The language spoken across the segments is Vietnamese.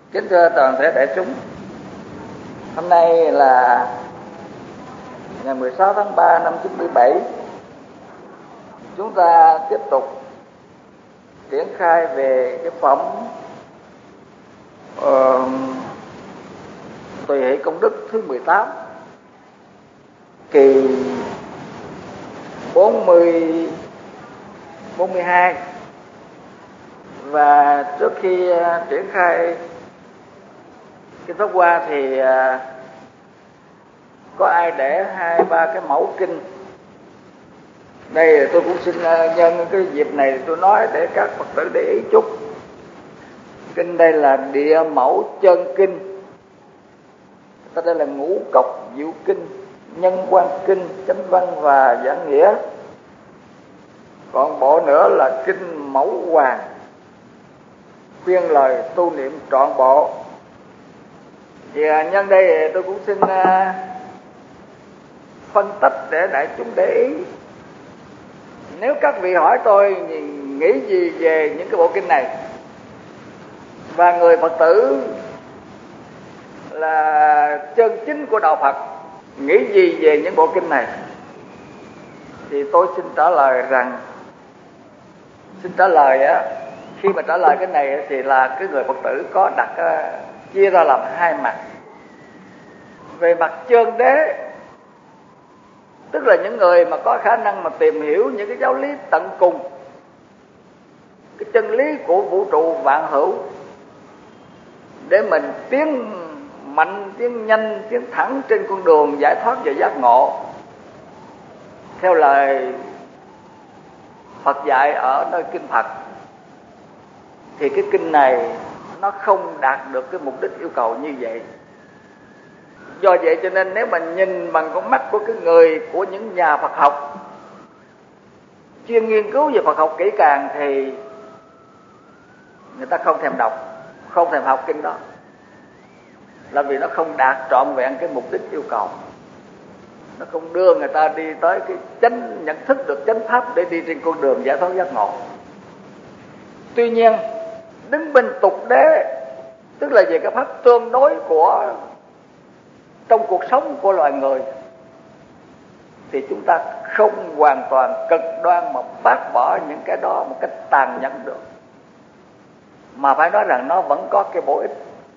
Kính thưa toàn thể đại chúng, hôm nay là ngày 16 tháng 3 năm 97. Chúng ta tiếp tục triển khai về cái phẩm Tùy hỷ công đức thứ 18, kỳ 42. Và trước khi triển khai kinh Pháp Hoa thì có ai để 2-3 cái mẫu kinh. Đây tôi cũng xin nhân cái dịp này tôi nói để các Phật tử để ý chút. Kinh đây là Địa Mẫu Chân Kinh, đây là Ngũ Cốc Diệu Kinh, Nhân Quan Kinh, Chánh Văn và Giảng Nghĩa. Còn bộ nữa là Kinh Mẫu Hoàng, khuyên lời tu niệm trọn bộ. Thì nhân đây tôi cũng xin phân tách để đại chúng để ý. Nếu các vị hỏi tôi nghĩ gì về những cái bộ kinh này, và người Phật tử là chân chính của đạo Phật nghĩ gì về những bộ kinh này, thì tôi xin trả lời rằng, khi mà trả lời cái này thì là cái người Phật tử có đặt chia ra làm hai mặt. Về mặt chân đế, tức là những người mà có khả năng mà tìm hiểu những cái giáo lý tận cùng, cái chân lý của vũ trụ vạn hữu, để mình tiến mạnh, tiến nhanh, tiến thẳng trên con đường giải thoát và giác ngộ theo lời Phật dạy ở nơi kinh Phật, thì cái kinh này nó không đạt được cái mục đích yêu cầu như vậy. Do vậy cho nên nếu mà nhìn bằng con mắt của cái người, của những nhà Phật học chuyên nghiên cứu về Phật học kỹ càng, thì người ta không thèm đọc, không thèm học kinh đó, là vì nó không đạt trọn vẹn cái mục đích yêu cầu. Nó không đưa người ta đi tới cái chánh, nhận thức được chánh pháp để đi trên con đường giải thoát giác ngộ. Tuy nhiên, đứng bên tục đế, tức là về cái pháp tương đối của trong cuộc sống của loài người, thì chúng ta không hoàn toàn cực đoan mà bác bỏ những cái đó một cách tàn nhẫn được, mà phải nói rằng nó vẫn có cái bổ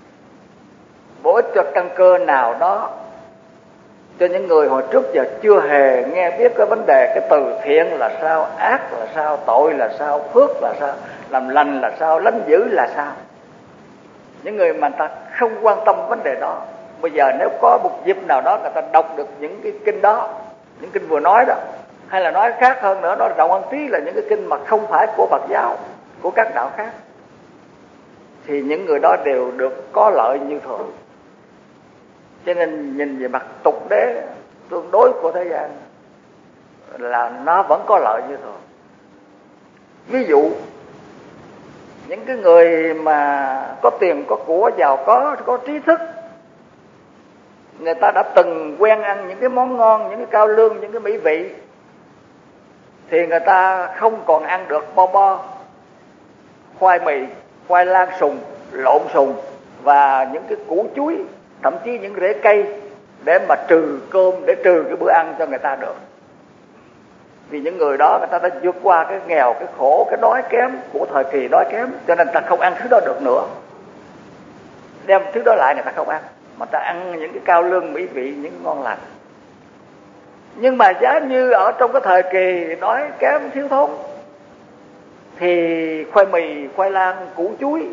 ích cho căn cơ nào đó cho những người hồi trước giờ chưa hề nghe biết cái vấn đề cái từ thiện là sao, ác là sao, tội là sao, phước là sao, làm lành là sao, lánh dữ là sao. Những người mà người ta không quan tâm vấn đề đó, bây giờ nếu có một dịp nào đó người ta đọc được những cái kinh đó, những kinh vừa nói đó, hay là nói khác hơn nữa, nói rộng hơn tí là những cái kinh mà không phải của Phật giáo, của các đạo khác, thì những người đó đều được có lợi như thường. Cho nên nhìn về mặt tục đế tương đối của thế gian là nó vẫn có lợi như thường. Ví dụ những cái người mà có tiền, có của, giàu có trí thức, người ta đã từng quen ăn những cái món ngon, những cái cao lương, những cái mỹ vị, thì người ta không còn ăn được bo, khoai mì, khoai lang sùng, lộn sùng và những cái củ chuối, thậm chí những rễ cây để mà trừ cơm, để trừ cái bữa ăn cho người ta được. Vì những người đó người ta đã vượt qua cái nghèo, cái khổ, cái đói kém của thời kỳ đói kém, cho nên ta không ăn thứ đó được nữa. Đem thứ đó lại người ta không ăn, mà ta ăn những cái cao lương mỹ vị, những ngon lành. Nhưng mà giá như ở trong cái thời kỳ đói kém thiếu thốn, thì khoai mì, khoai lang, củ chuối,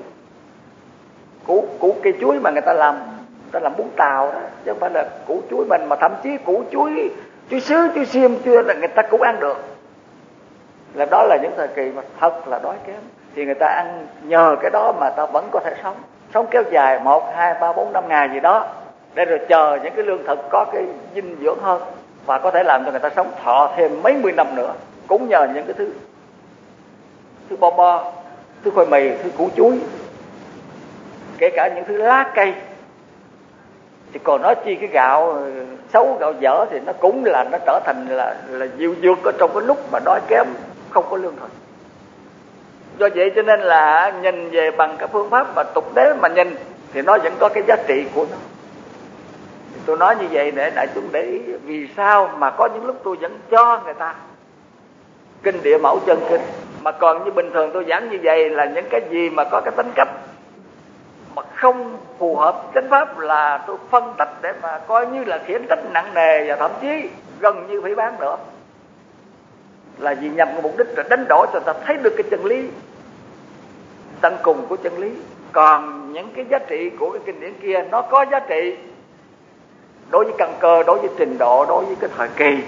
củ cây chuối mà người ta làm bún tàu đó, chứ không phải là củ chuối mình, mà thậm chí củ chuối sứ, chuối xiêm chưa là người ta cũng ăn được. Là đó là những thời kỳ mà thật là đói kém, thì người ta ăn nhờ cái đó mà ta vẫn có thể sống kéo dài 1, 2, 3, 4, 5 ngày gì đó, để rồi chờ những cái lương thực có cái dinh dưỡng hơn, và có thể làm cho người ta sống thọ thêm mấy mươi năm nữa, cũng nhờ những cái thứ bo, thứ khoai mì, thứ củ chuối, kể cả những thứ lá cây. Thì còn nói chi cái gạo xấu, gạo dở thì nó cũng là nó trở thành là dịu dược ở trong cái lúc mà đói kém không có lương thực. Do vậy cho nên là nhìn về bằng cái phương pháp mà tục đế mà nhìn, thì nó vẫn có cái giá trị của nó. Thì tôi nói như vậy để đại chúng để ý vì sao mà có những lúc tôi vẫn cho người ta kinh Địa Mẫu Chân Kinh, mà còn như bình thường tôi giảng như vậy là những cái gì mà có cái tính cách mà không phù hợp chánh pháp là tôi phân tích để mà coi như là khiển trách nặng nề và thậm chí gần như phỉ báng nữa, là vì nhằm mục đích là đánh đổ cho ta thấy được cái chân lý tận cùng của chân lý. Còn những cái giá trị của cái kinh điển kia nó có giá trị đối với căn cơ, đối với trình độ, đối với cái thời kỳ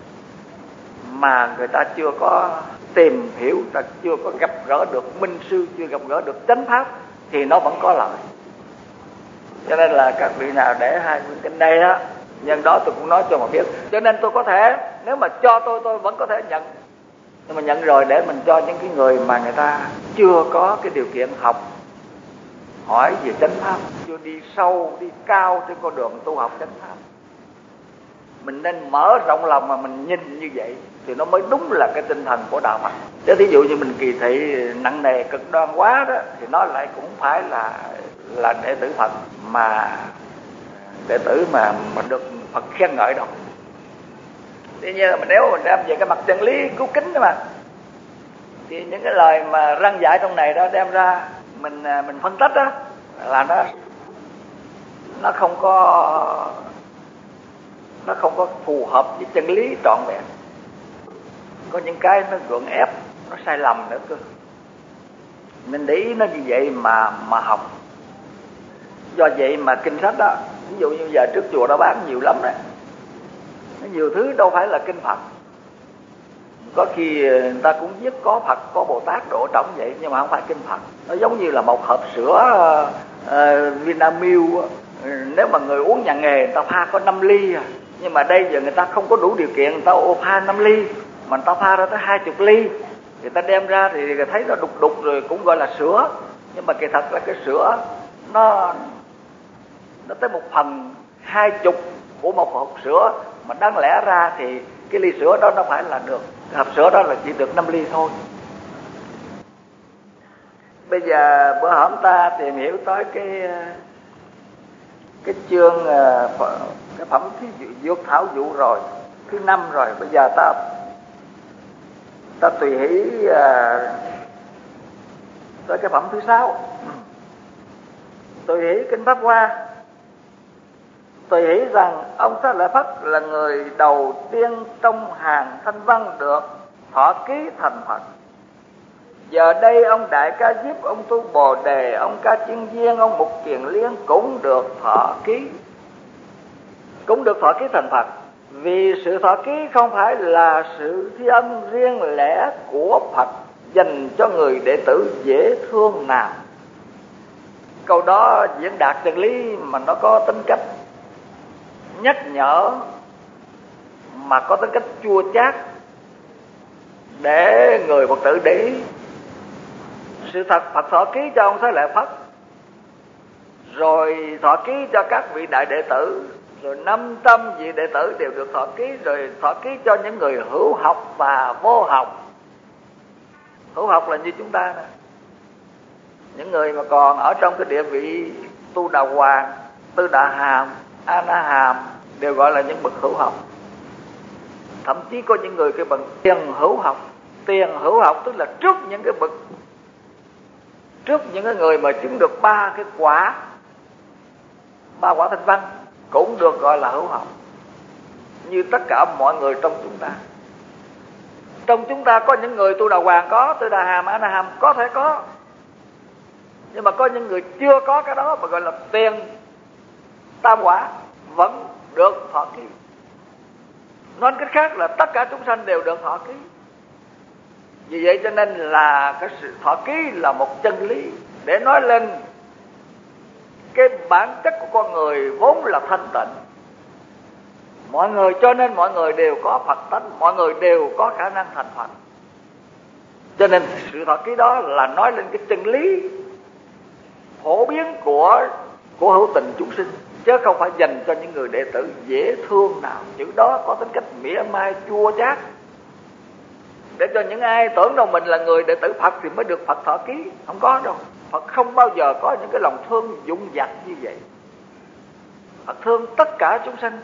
mà người ta chưa có tìm hiểu, ta chưa có gặp gỡ được minh sư, chưa gặp gỡ được chánh pháp thì nó vẫn có lợi. Cho nên là các vị nào để hai quyển kinh đây á, nhân đó tôi cũng nói cho mà biết. Cho nên tôi có thể, nếu mà cho tôi vẫn có thể nhận, nhưng mà nhận rồi để mình cho những cái người mà người ta chưa có cái điều kiện học hỏi về chánh pháp, chưa đi sâu đi cao trên con đường tu học chánh pháp. Mình nên mở rộng lòng mà mình nhìn như vậy thì nó mới đúng là cái tinh thần của đạo Phật. Chứ thí dụ như mình kỳ thị nặng nề cực đoan quá đó thì nó lại cũng phải là đệ tử Phật, mà đệ tử mà được Phật khen ngợi đâu. Tuy nhiên mà nếu mình đem về cái mặt chân lý cứu kính đó mà, thì những cái lời mà răng dạy trong này đó đem ra mình phân tích đó là nó không có phù hợp với chân lý trọn vẹn. Có những cái nó gượng ép, nó sai lầm nữa cơ. Mình để ý nó như vậy mà học. Do vậy mà kinh sách đó, ví dụ như giờ trước chùa nó bán nhiều lắm đấy, nó nhiều thứ đâu phải là kinh Phật. Có khi người ta cũng viết có Phật, có Bồ Tát đổ trọng vậy, nhưng mà không phải kinh Phật. Nó giống như là một hộp sữa Vinamilk, nếu mà người uống nhà nghề người ta pha có 5 ly à. Nhưng mà đây giờ người ta không có đủ điều kiện, người ta pha 5 ly, mà người ta pha ra tới 20 ly. Người ta đem ra thì thấy nó đục đục rồi cũng gọi là sữa. Nhưng mà kỳ thật là cái sữa nó tới 1/20 của một hộp sữa, mà đáng lẽ ra thì cái ly sữa đó nó phải là được, hộp sữa đó là chỉ được 5 ly thôi. Bây giờ bữa hổm ta tìm hiểu tới cái chương cái phẩm Dược Thảo Dụ rồi, thứ 5 rồi. Bây giờ ta tùy hỷ tới cái phẩm thứ 6. Tùy hỷ kinh Pháp Hoa. Tùy hỷ rằng ông Xá Lợi Phất là người đầu tiên trong hàng Thanh Văn được thọ ký thành Phật. Giờ đây ông Đại Ca Diếp, ông Tu Bồ Đề, ông Ca Chiên Viên, ông Mục Kiền Liên cũng được thọ ký thành Phật. Vì sự thọ ký không phải là sự thi ân riêng lẻ của Phật dành cho người đệ tử dễ thương nào. Câu đó diễn đạt chân lý mà nó có tính cách nhắc nhở, mà có tính cách chua chát để người Phật tử để ý. Sự thật Phật thọ ký cho ông Xá Lợi Phất, rồi thọ ký cho các vị đại đệ tử, rồi 500 vị đệ tử đều được thọ ký, rồi thọ ký cho những người hữu học và vô học. Hữu học là như chúng ta nè, những người mà còn ở trong cái địa vị Tu Đà Hoàng, Tư Đà Hàm, A Na Hàm đều gọi là những bậc hữu học. Thậm chí có những người cái bằng tiền hữu học. Tiền hữu học tức là trước những cái bậc, trước những cái người mà chứng được ba quả Thanh Văn cũng được gọi là hữu học. Như tất cả mọi người trong chúng ta. Trong chúng ta có những người Tu Đà Hoàng có, Tư Đà Hàm, A Na Hàm có thể có, nhưng mà có những người chưa có cái đó mà gọi là tiền tam quả vẫn được thọ ký. Nói cách khác là tất cả chúng sanh đều được thọ ký. Vì vậy cho nên là cái sự thọ ký là một chân lý để nói lên cái bản chất của con người vốn là thanh tịnh. Mọi người, cho nên mọi người đều có Phật tánh, mọi người đều có khả năng thành Phật. Cho nên sự thọ ký đó là nói lên cái chân lý phổ biến của hữu tình chúng sinh, chứ không phải dành cho những người đệ tử dễ thương nào. Chữ đó có tính cách mỉa mai chua chát, để cho những ai tưởng đâu mình là người đệ tử Phật thì mới được Phật thọ ký. Không có đâu. Phật không bao giờ có những cái lòng thương dũng dạc như vậy. Phật thương tất cả chúng sanh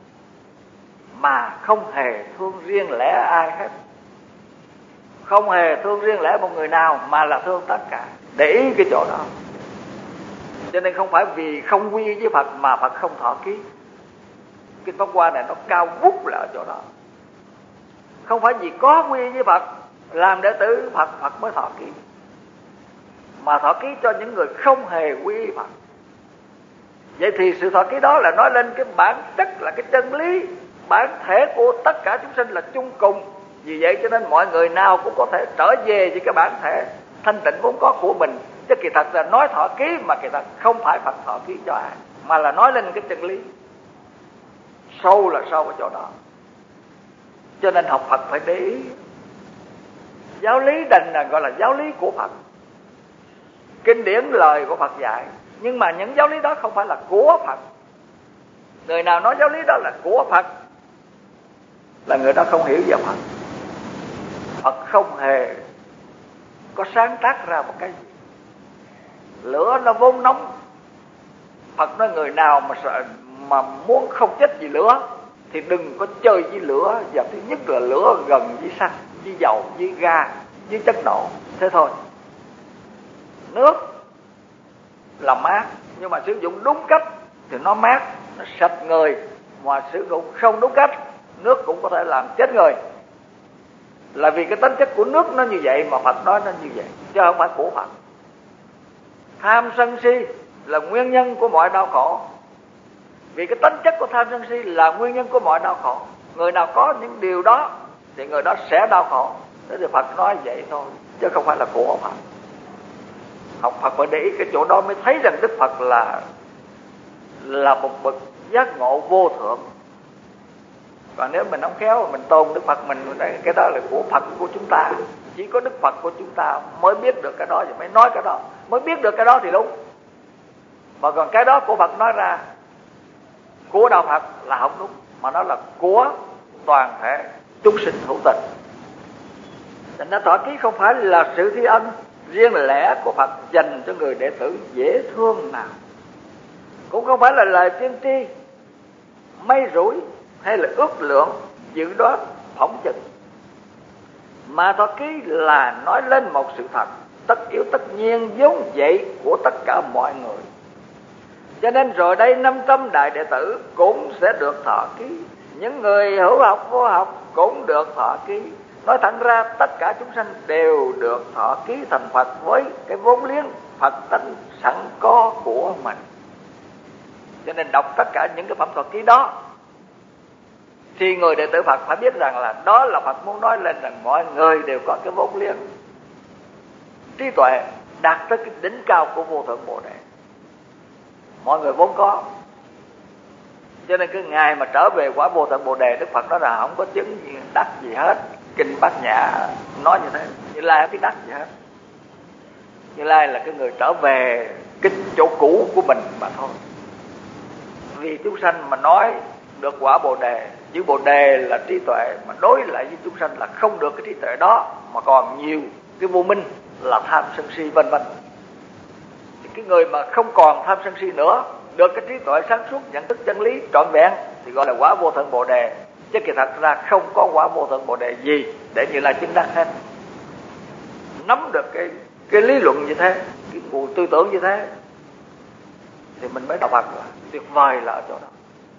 mà không hề thương riêng lẻ ai hết. Không hề thương riêng lẻ một người nào mà là thương tất cả. Để ý cái chỗ đó. Cho nên không phải vì không quy với Phật mà Phật không thọ ký. Cái pháp hoa này nó cao vút là ở chỗ đó. Không phải vì có quy với Phật làm đệ tử Phật, Phật mới thọ ký, mà thọ ký cho những người không hề quy Phật. Vậy thì sự thọ ký đó là nói lên cái bản chất, là cái chân lý, bản thể của tất cả chúng sinh là chung cùng. Vì vậy cho nên mọi người nào cũng có thể trở về với cái bản thể thanh tịnh vốn có của mình. Chứ kỳ thật là nói thọ ký mà kỳ thật không phải Phật thọ ký cho ai, mà là nói lên cái chân lý. Sâu là sâu ở chỗ đó. Cho nên học Phật phải để ý. Giáo lý đành là gọi là giáo lý của Phật, kinh điển lời của Phật dạy. Nhưng mà những giáo lý đó không phải là của Phật. Người nào nói giáo lý đó là của Phật là người đó không hiểu về Phật. Phật không hề có sáng tác ra một cái gì. Lửa nó vốn nóng. Phật nói người nào mà muốn không chết vì lửa thì đừng có chơi với lửa. Và thứ nhất là lửa gần với xăng, với dầu, với ga, với chất nổ. Thế thôi. Nước là mát, nhưng mà sử dụng đúng cách thì nó mát, nó sạch người. Mà sử dụng không đúng cách, nước cũng có thể làm chết người. Là vì cái tính chất của nước nó như vậy mà Phật nói nó như vậy, chứ không phải của Phật. Tham sân si là nguyên nhân của mọi đau khổ. Vì cái tính chất của tham sân si là nguyên nhân của mọi đau khổ. Người nào có những điều đó thì người đó sẽ đau khổ. Thế thì Phật nói vậy thôi, chứ không phải là của Phật. Học Phật phải để ý cái chỗ đó mới thấy rằng Đức Phật là một bậc giác ngộ vô thượng. Còn nếu mình không khéo mình tôn Đức Phật mình, cái đó là của Phật của chúng ta. Chỉ có Đức Phật của chúng ta mới biết được cái đó, và mới nói cái đó, mới biết được cái đó thì đúng. Mà còn cái đó của Phật nói ra, của đạo Phật là không đúng, mà nó là của toàn thể chúng sinh hữu tình. Thành ra thọ ký không phải là sự thi ân riêng lẻ của Phật dành cho người đệ tử dễ thương nào, cũng không phải là lời tiên tri may rủi hay là ước lượng dự đoán phỏng chừng, mà thọ ký là nói lên một sự thật tất yếu tất nhiên vốn vậy của tất cả mọi người. Cho nên rồi đây 500 đại đệ tử cũng sẽ được thọ ký, những người hữu học vô học cũng được thọ ký. Nói thẳng ra tất cả chúng sanh đều được thọ ký thành Phật với cái vốn liếng Phật tánh sẵn có của mình. Cho nên đọc tất cả những cái phẩm thọ ký đó thì người đệ tử Phật phải biết rằng là đó là Phật muốn nói lên rằng mọi người đều có cái vốn liếng trí tuệ đạt tới cái đỉnh cao của vô thượng Bồ Đề. Mọi người vốn có. Cho nên cái ngày mà trở về quả vô thượng Bồ Đề, Đức Phật nói là không có chứng gì đắc gì hết. Kinh Bát Nhã nói như thế. Như Lai không biết đắc gì hết. Như Lai là cái người trở về cái chỗ cũ của mình mà thôi. Vì chúng sanh mà nói được quả Bồ Đề, chữ Bồ Đề là trí tuệ, mà đối lại với chúng sanh là không được cái trí tuệ đó, mà còn nhiều cái vô minh là tham sân si vân vân. Thì cái người mà không còn tham sân si nữa, được cái trí tuệ sáng suốt nhận thức chân lý trọn vẹn thì gọi là quả vô thượng Bồ Đề. Chứ kỳ thật ra không có quả vô thượng Bồ Đề gì để Như Lai chứng đắc hết. Nắm được cái lý luận như thế, cái nguồn tư tưởng như thế thì mình mới đọc Phật là tuyệt vời là ở chỗ đó.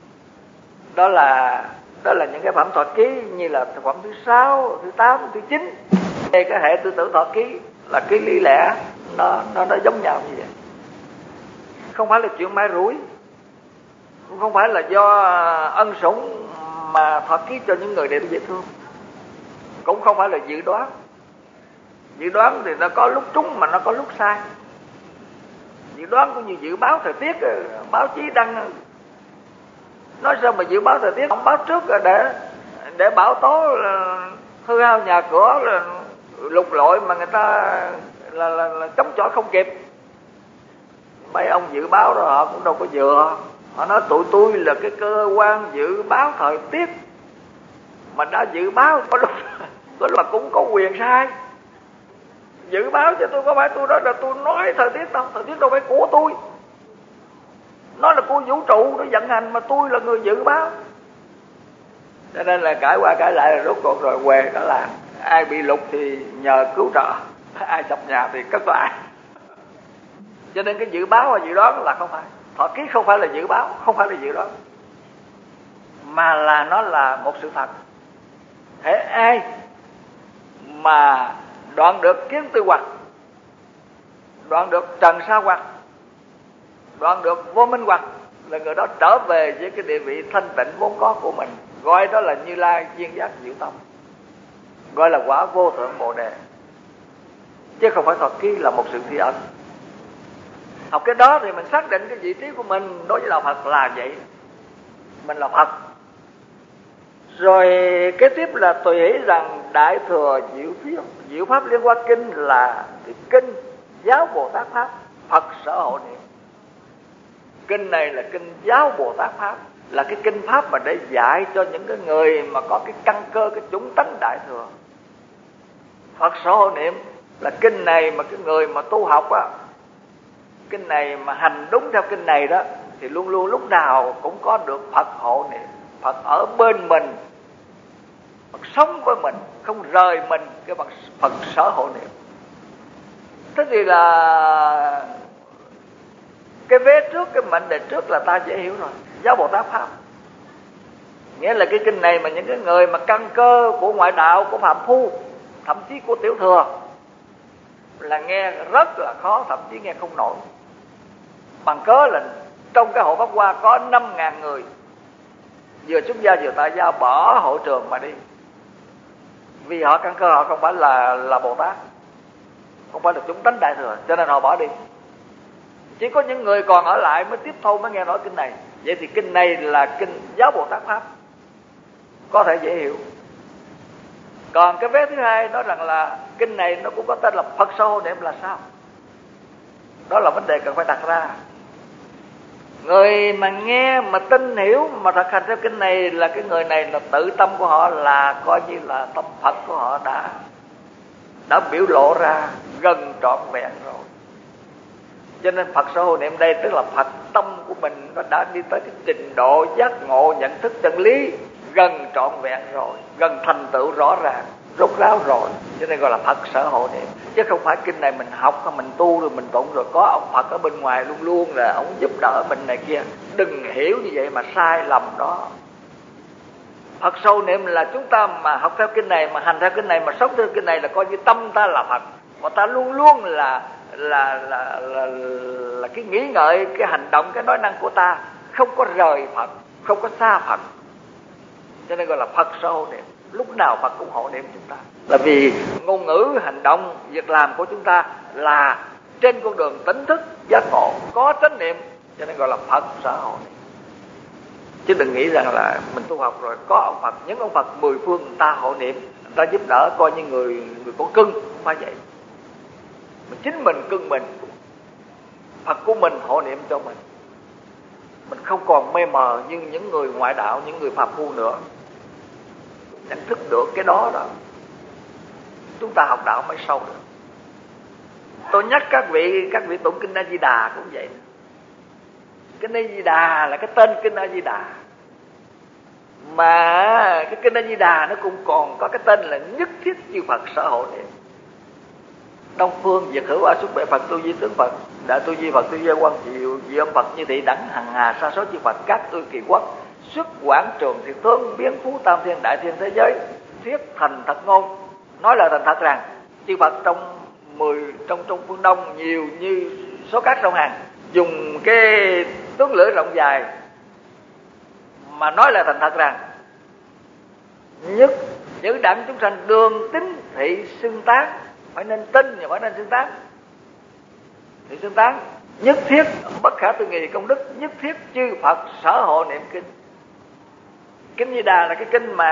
Đó là những cái phẩm thọ ký như là phẩm thứ 6, thứ 8, thứ 9. Cái hệ tư tưởng thọ ký là cái lý lẽ nó giống nhau như vậy. Không phải là chuyện may rủi, cũng không phải là do ân sủng mà thọ ký cho những người đệ tử dễ thương, cũng không phải là dự đoán. Dự đoán thì nó có lúc trúng mà nó có lúc sai. Dự đoán cũng như dự báo thời tiết, báo chí đăng nói sao mà dự báo thời tiết không báo trước để bão tố hư hao nhà cửa lục lội mà người ta là chống chọi không kịp. Mấy ông dự báo đó họ cũng đâu có vừa. Họ nói tụi tôi là cái cơ quan dự báo thời tiết, mà đã dự báo có lúc mà cũng có quyền sai. dự báo cho tôi, có phải tôi đó là tôi nói thời tiết đâu, thời tiết đâu phải của tôi, nó là của vũ trụ nó vận hành, mà tôi là người dự báo. Cho nên là cãi qua cãi lại là rốt cuộc rồi què cả làng, ai bị lục thì nhờ cứu trợ, ai sập nhà thì cất lại. Cho nên cái dự báo và dự đoán là không phải, thọ ký không phải là dự báo, không phải là dự đoán, mà là nó là một sự thật. Thế ai mà đoạn được kiến tư hoạch, đoạn được trần sa hoạch, đoạn được vô minh hoạch, là người đó trở về với cái địa vị thanh tịnh vốn có của mình, gọi đó là Như Lai duyên giác diệu tâm, gọi là quả vô thượng bồ đề, chứ không phải thọ ký là một sự thi ẩn. Học cái đó thì mình xác định cái vị trí của mình đối với đạo Phật là vậy, mình là Phật. Rồi kế tiếp là tùy hỷ rằng Đại Thừa Diệu Pháp Liên Hoa Kinh là cái kinh giáo Bồ Tát Pháp, Phật sở hộ niệm. Kinh này là kinh giáo Bồ Tát Pháp, là cái kinh Pháp mà để dạy cho những cái người mà có cái căn cơ, cái chủng tánh Đại Thừa. Phật sở hộ niệm là kinh này mà cái người mà tu học á, kinh này mà hành đúng theo kinh này đó, thì luôn luôn lúc nào cũng có được Phật hộ niệm. Phật ở bên mình, Phật sống với mình, không rời mình, cái Phật sở hộ niệm. Thế thì là cái vế trước, cái mệnh đề trước là ta dễ hiểu rồi, giáo Bồ Tát Pháp. Nghĩa là cái kinh này mà những cái người mà căn cơ của ngoại đạo, của phạm phu, thậm chí của tiểu thừa, là nghe rất là khó, thậm chí nghe không nổi. Bằng cớ là trong cái hội Pháp Hoa có 5.000 người vừa xuất gia vừa tại gia bỏ hội trường mà đi, vì họ căn cơ họ không phải là Bồ Tát, không phải là chúng tánh Đại Thừa, cho nên họ bỏ đi. Chỉ có những người còn ở lại mới tiếp thu, mới nghe nói kinh này. Vậy thì kinh này là kinh giáo Bồ Tát Pháp, có thể dễ hiểu. Còn cái vế thứ hai nói rằng là kinh này nó cũng có tên là Phật sở hộ niệm là sao? Đó là vấn đề cần phải đặt ra. Người mà nghe, mà tin hiểu, mà thực hành theo kinh này là cái người này là tự tâm của họ là coi như là tâm Phật của họ đã biểu lộ ra gần trọn vẹn rồi. Cho nên Phật sở hộ niệm đây tức là Phật tâm của mình nó đã đi tới cái trình độ giác ngộ, nhận thức chân lý gần trọn vẹn rồi, gần thành tựu rõ ràng, rốt ráo rồi, cho nên gọi là Phật sở hộ niệm. Chứ không phải kinh này mình học, mình tu rồi mình tụng rồi có ông Phật ở bên ngoài luôn luôn là ông giúp đỡ mình này kia. Đừng hiểu như vậy mà sai lầm đó. Phật sở hộ niệm là chúng ta mà học theo kinh này, mà hành theo kinh này, mà sống theo kinh này là coi như tâm ta là Phật, mà ta luôn luôn là cái nghĩ ngợi, cái hành động, cái nói năng của ta không có rời Phật, không có xa Phật, cho nên gọi là Phật sở hộ niệm. Lúc nào Phật cũng hộ niệm chúng ta, là vì ngôn ngữ, hành động, việc làm của chúng ta là trên con đường tỉnh thức giác ngộ, có chánh niệm, cho nên gọi là Phật sở hộ niệm. Chứ đừng nghĩ rằng là mình tu học rồi có ông Phật, những ông Phật mười phương người ta hộ niệm, người ta giúp đỡ, coi như người con cưng, không phải vậy. Mình chính mình cưng mình, Phật của mình hộ niệm cho mình. Mình không còn mê mờ như những người ngoại đạo, những người phạm phu nữa. Nhận thức được cái đó đó, chúng ta học đạo mới sâu được. Tôi nhắc các vị tụng kinh A Di Đà cũng vậy. Kinh A Di Đà là cái tên kinh A Di Đà, mà cái kinh A Di Đà nó cũng còn có cái tên là Nhất Thiết Chư Phật sở hộ niệm. Đông phương Việt hữu A Xúc Bệ Phật Tu Di Tướng Phật, Đại Tu Di Phật Tu Di Quang Diệu Diệu Âm Phật Như Thị Đẳng Hằng Hà Sa Số Chư Phật các tu kỳ quốc, xuất quảng trường thiệt tướng, biến phú tam thiên đại thiên thế giới, thiết thành thật ngôn. Nói là thành thật rằng chư Phật trong phương Đông nhiều như số cát sông Hàn, dùng cái tướng lưỡi rộng dài mà nói là thành thật rằng nhất giữ đẳng chúng sanh đương tín thị xưng tán, phải nên tin và phải nên xưng tán. Thị xưng tán nhất thiết bất khả tư nghị công đức, nhất thiết chư Phật sở hộ niệm kinh. Kinh Di Đà là cái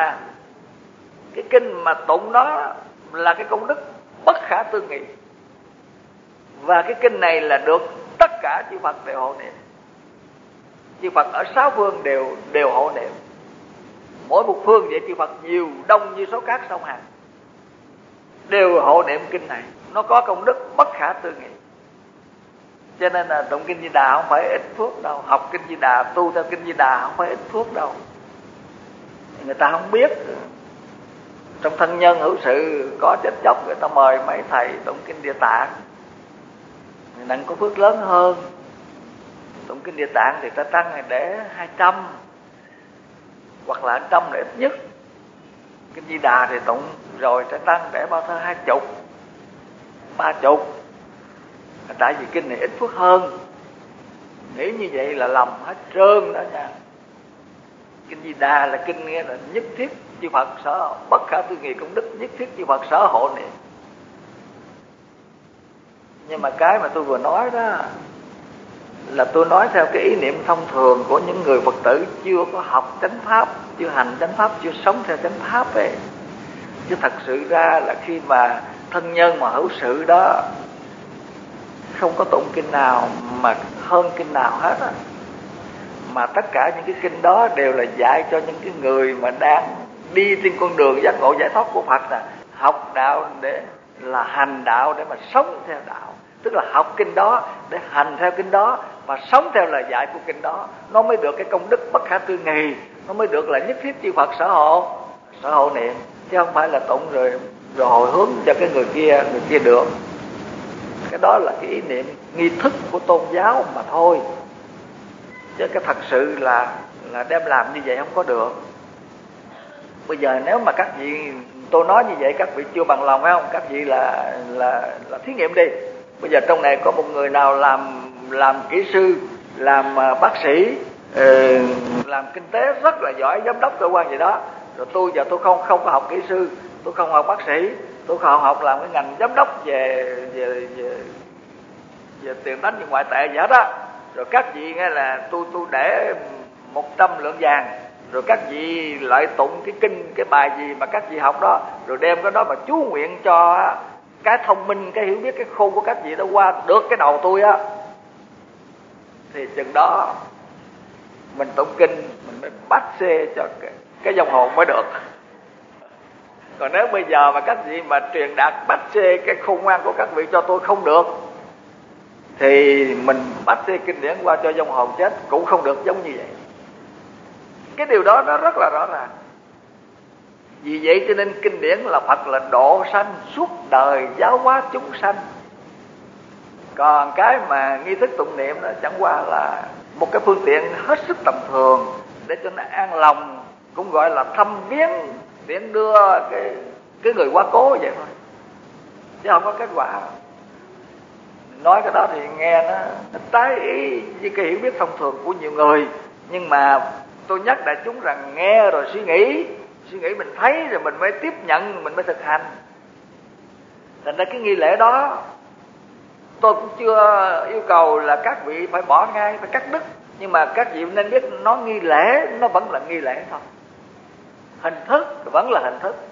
kinh mà tụng đó là cái công đức bất khả tư nghị, và cái kinh này là được tất cả chư Phật đều hộ niệm. Chư Phật ở sáu phương đều hộ niệm. Mỗi một phương vậy chư Phật nhiều đông như số cát sông Hàn đều hộ niệm kinh này. nó có công đức bất khả tư nghị. Cho nên là tụng kinh Di Đà không phải ít phước đâu, học kinh Di Đà, tu theo kinh Di Đà không phải ít phước đâu. Người ta không biết, trong thân nhân hữu sự có chết chóc, người ta mời mấy thầy tụng kinh Địa Tạng, người nặng có phước lớn hơn. Tụng kinh Địa Tạng thì ta tăng để 200 hoặc là 100 là ít nhất. Kinh Di Đà thì tụng rồi ta tăng để bao thơ 20, 30. Tại vì kinh này ít phước hơn. Nghĩ như vậy là lầm hết trơn đó nha. Kinh Di Đà là kinh nghĩa là nhất thiết chư Phật sở bất khả tư nghị công đức, nhất thiết chư Phật sở hộ niệm. Nhưng mà cái mà tôi vừa nói đó là tôi nói theo cái ý niệm thông thường của những người Phật tử chưa có học chánh pháp, chưa hành chánh pháp, chưa sống theo chánh pháp ấy. Chứ thật sự ra là khi mà thân nhân mà hữu sự đó, không có tụng kinh nào mà hơn kinh nào hết á. Mà tất cả những cái kinh đó đều là dạy cho những cái người mà đang đi trên con đường giác ngộ giải thoát của Phật, là học đạo để là hành đạo, để mà sống theo đạo. Tức là học kinh đó để hành theo kinh đó và sống theo lời dạy của kinh đó, nó mới được cái công đức bất khả tư nghị, nó mới được là nhất thiết chư Phật sở hộ niệm. Chứ không phải là tụng rồi hồi hướng cho cái người kia được. Cái đó là cái ý niệm nghi thức của tôn giáo mà thôi. Chứ cái thật sự là đem làm như vậy không có được. Bây giờ nếu mà các vị, tôi nói như vậy các vị chưa bằng lòng phải không? Các vị là thí nghiệm đi. Bây giờ trong này có một người nào làm kỹ sư, làm bác sĩ, làm kinh tế rất là giỏi, giám đốc cơ quan gì đó. Rồi tôi không có học kỹ sư, tôi không học bác sĩ, tôi không học làm cái ngành giám đốc về tiền đánh như ngoại tệ gì hết á. Rồi các vị nghe là tôi để 100 lượng vàng, rồi các vị lại tụng cái kinh, cái bài gì mà các vị học đó, rồi đem cái đó mà chú nguyện cho cái thông minh, cái hiểu biết, cái khôn của các vị đó qua được cái đầu tôi á, thì chừng đó mình tụng kinh mình mới bắt xê cho cái dòng hồn mới được. Còn nếu bây giờ mà các vị mà truyền đạt bắt xê cái khôn ngoan của các vị cho tôi không được, thì mình bắt xê kinh điển qua cho dòng hồn chết cũng không được giống như vậy. Cái điều đó nó rất là rõ ràng. Vì vậy cho nên kinh điển là Phật là độ sanh suốt đời giáo hóa chúng sanh. Còn cái mà nghi thức tụng niệm đó chẳng qua là một cái phương tiện hết sức tầm thường để cho nó an lòng, cũng gọi là thăm viếng, tiễn đưa cái người quá cố vậy thôi, chứ không có kết quả. Nói cái đó thì nghe nó trái ý với cái hiểu biết thông thường của nhiều người. Nhưng mà tôi nhắc đại chúng rằng nghe rồi suy nghĩ mình thấy rồi mình mới tiếp nhận, mình mới thực hành. Thành ra cái nghi lễ đó tôi cũng chưa yêu cầu là các vị phải bỏ ngay, phải cắt đứt. Nhưng mà các vị nên biết nó nghi lễ, nó vẫn là nghi lễ thôi. Hình thức vẫn là hình thức.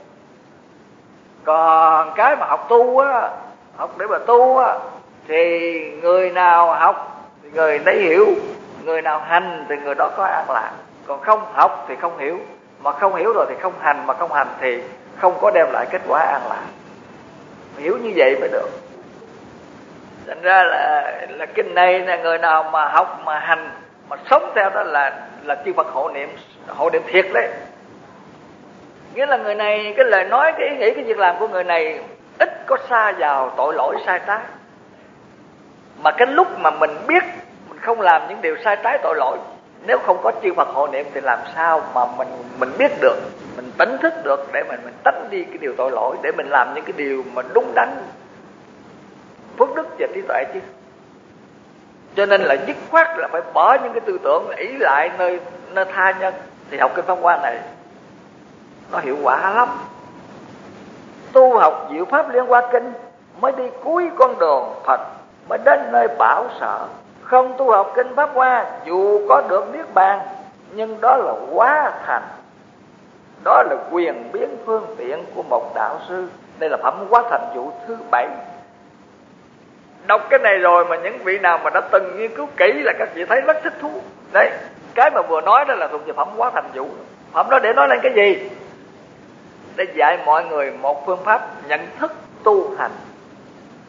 Còn cái mà học tu á, học để mà tu á, thì người nào học thì người đấy hiểu, người nào hành thì người đó có an lạc. Còn không học thì không hiểu, mà không hiểu rồi thì không hành, mà không hành thì không có đem lại kết quả an lạc. Hiểu như vậy mới được. Thành ra là kinh này là người nào mà học mà hành mà sống theo đó là chư Phật hộ niệm thiệt đấy. Nghĩa là người này, cái lời nói, cái ý nghĩ, cái việc làm của người này ít có sa vào tội lỗi sai trái. Mà cái lúc mà mình biết mình không làm những điều sai trái tội lỗi, nếu không có chư Phật hộ niệm thì làm sao mà mình biết được, mình tỉnh thức được để mình tránh đi cái điều tội lỗi, để mình làm những cái điều mà đúng đắn, phước đức và trí tuệ chứ. Cho nên là dứt khoát là phải bỏ những cái tư tưởng ỷ lại nơi tha nhân, thì học kinh Pháp Hoa này nó hiệu quả lắm. Tu học diệu pháp Liên Hoa Kinh mới đi cuối con đường Phật, mới đến nơi bảo sở. Không tu học kinh Pháp Hoa dù có được niết bàn, nhưng đó là quá thành, đó là quyền biến phương tiện của một đạo sư. Đây là phẩm quá thành vụ thứ 7. Đọc cái này rồi mà những vị nào mà đã từng nghiên cứu kỹ là các vị thấy rất thích thú. Đấy, cái mà vừa nói đó là thuộc về phẩm quá thành vụ. Phẩm đó để nói lên cái gì? Để dạy mọi người một phương pháp nhận thức tu hành.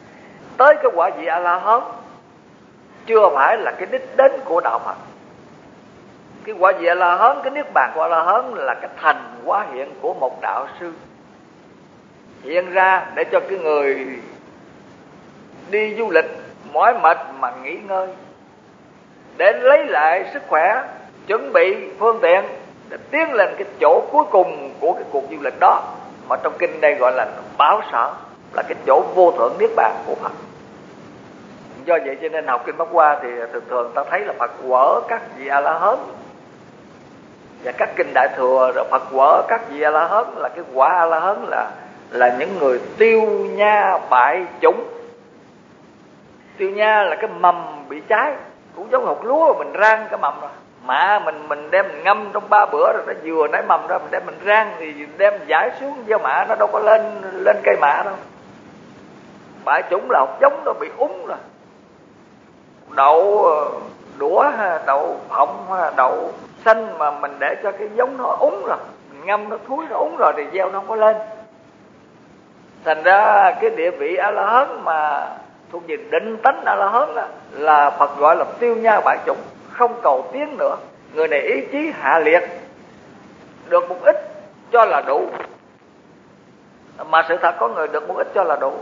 tới cái quả vị A-la-hán chưa phải là cái đích đến của đạo Phật. Cái quả vị A-la-hán, cái niết bàn của A-la-hán là cái thành hóa hiện của một đạo sư hiện ra để cho cái người đi du lịch mỏi mệt mà nghỉ ngơi, để lấy lại sức khỏe, chuẩn bị phương tiện để tiến lên cái chỗ cuối cùng của cái cuộc du lịch đó, mà trong kinh đây gọi là bảo sở, là cái chỗ vô thượng niết bàn của Phật. Do vậy cho nên học kinh Bát Qua thì thường thường ta thấy là Phật quở các vị A-la-hán, và các kinh Đại Thừa rồi Phật quở các vị A-la-hán là cái quả A-la-hán là những người tiêu nha bại chủng. Tiêu nha là cái mầm bị cháy, cũng giống hột lúa mình rang cái mầm rồi. Mạ mình đem mình ngâm trong 3 bữa rồi nó vừa nảy mầm ra, mình đem mình rang thì đem giải xuống gieo mạ, nó đâu có lên cây mạ đâu. Bại chủng là hột giống nó bị úng rồi. Đậu đũa, đậu phộng, đậu xanh mà mình để cho cái giống nó úng rồi, mình ngâm nó thúi nó úng rồi thì gieo nó không có lên. Thành ra cái địa vị A-la-hán mà thuộc về định tánh A-la-hán là Phật gọi là tiêu nha bại chủng, không cầu tiến nữa. Người này ý chí hạ liệt, được một ít cho là đủ. Mà sự thật có người được một ít cho là đủ.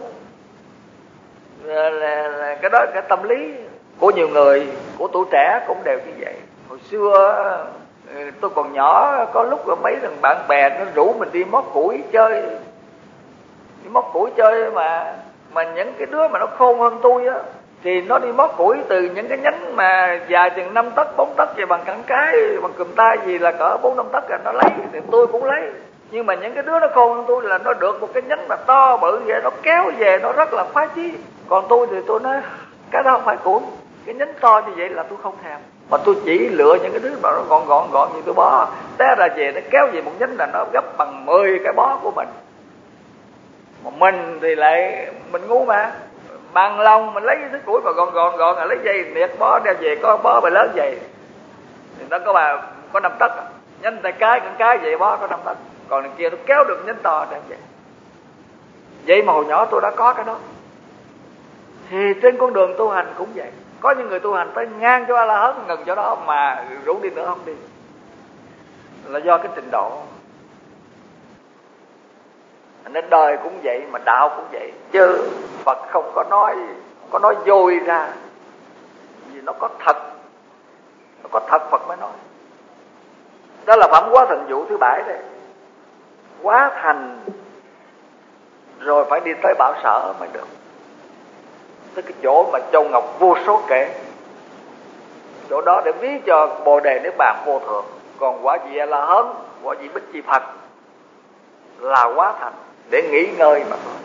Cái đó cái tâm lý của nhiều người, của tuổi trẻ cũng đều như vậy. Hồi xưa tôi còn nhỏ, có lúc mấy thằng bạn bè nó rủ mình đi mót củi chơi. Đi mót củi chơi mà những cái đứa mà nó khôn hơn tôi á, thì nó đi mót củi từ những cái nhánh mà dài chừng 5 tấc 4 tấc vậy, bằng cẳng cái, bằng cùm tay gì là cỡ 4-5 tấc rồi nó lấy, thì tôi cũng lấy. Nhưng mà những cái đứa nó khôn hơn tôi là nó được một cái nhánh mà to bự vậy, nó kéo về nó rất là khoái chí. Còn tôi thì tôi nói cái đó không phải của cái nhánh to như vậy là tôi không thèm, mà tôi chỉ lựa những cái đứa mà nó gọn như tôi bó, té ra về nó kéo về một nhánh là nó gấp bằng 10 cái bó của mình. Mà mình thì lại mình ngu mà, bằng lòng mình lấy cái củi mà gọn là lấy dây niệt bó đem về, có bó mà lớn vậy thì nó có 5 tấc, nhánh tay cái vậy bó có 5 tấc, còn đằng kia nó kéo được nhánh to đem vậy. Vậy mà hồi nhỏ tôi đã có cái đó. Thì trên con đường tu hành cũng vậy, có những người tu hành tới ngang chỗ A-la-hán ngừng chỗ đó mà rủ đi nữa không đi, là do cái trình độ. Nên đời cũng vậy mà đạo cũng vậy, chứ Phật không có nói dối ra, vì nó có thật Phật mới nói. Đó là phẩm quá thành vụ thứ 7 đây. Quá thành rồi phải đi tới bảo sở mới được, tới cái chỗ mà châu ngọc vô số kể, chỗ đó để ví cho bồ đề niết bàn vô thượng. Còn quả vị A-la-hán, quả vị Bích Chi Phật là quá thành để nghỉ ngơi mà thôi.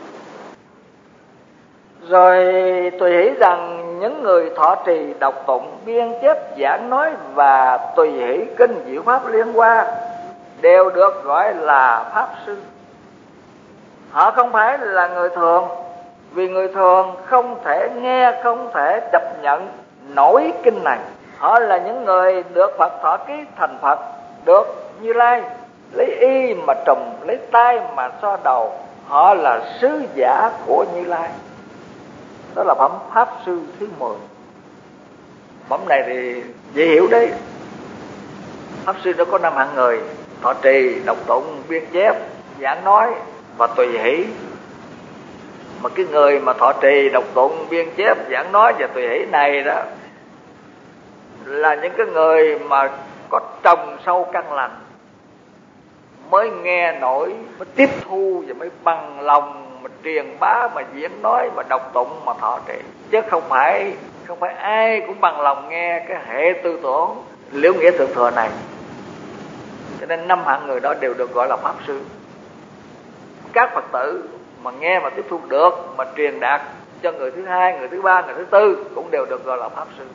Rồi tùy hỷ rằng những người thọ trì đọc tụng biên chép giảng nói và tùy hỷ kinh diệu pháp liên hoa đều được gọi là pháp sư. Họ không phải là người thường, vì người thường không thể nghe, không thể chấp nhận nổi kinh này. Họ là những người được Phật thọ ký thành Phật, được Như Lai lấy y mà trùm, lấy tay mà so đầu. Họ là sứ giả của Như Lai. Đó là phẩm pháp sư thứ 10. Phẩm này thì dễ hiểu đấy. Pháp sư nó có 5 hạng người: thọ trì, đọc tụng, biên chép, giảng nói và tùy hỷ. Mà cái người mà thọ trì, đọc tụng, biên chép, giảng nói và tùy hỷ này đó là những cái người mà có trồng sâu căn lành, mới nghe nổi, mới tiếp thu và mới bằng lòng mà truyền bá, mà diễn nói, mà đọc tụng, mà thọ trì. Chứ không phải ai cũng bằng lòng nghe cái hệ tư tưởng liễu nghĩa thượng thừa này. Cho nên 5 hạng người đó đều được gọi là pháp sư. Các Phật tử mà nghe mà tiếp thu được, mà truyền đạt cho người thứ 2, người thứ 3, người thứ 4 cũng đều được gọi là pháp sư.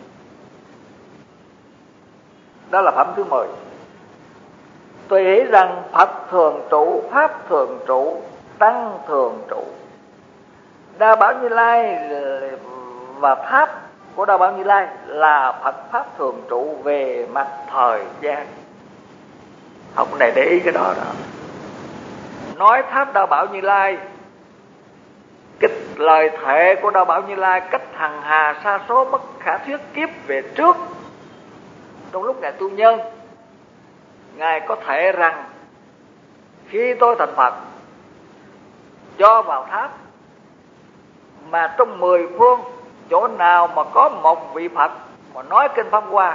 Đó là phẩm thứ 10. Tùy hỷ rằng Phật thường trụ, Pháp thường trụ, Tăng thường trụ. Đa Bảo Như Lai và Tháp của Đa Bảo Như Lai là Phật Pháp thường trụ về mặt thời gian. Học này để ý cái đó đó. Nói Tháp Đa Bảo Như Lai lời thệ của Đạo Bảo Như Lai cách hằng hà sa số bất khả thuyết kiếp về trước. Trong lúc Ngài tu nhân, Ngài có thể rằng khi tôi thành Phật cho vào tháp, mà trong 10 phương chỗ nào mà có một vị Phật mà nói kinh Pháp Hoa,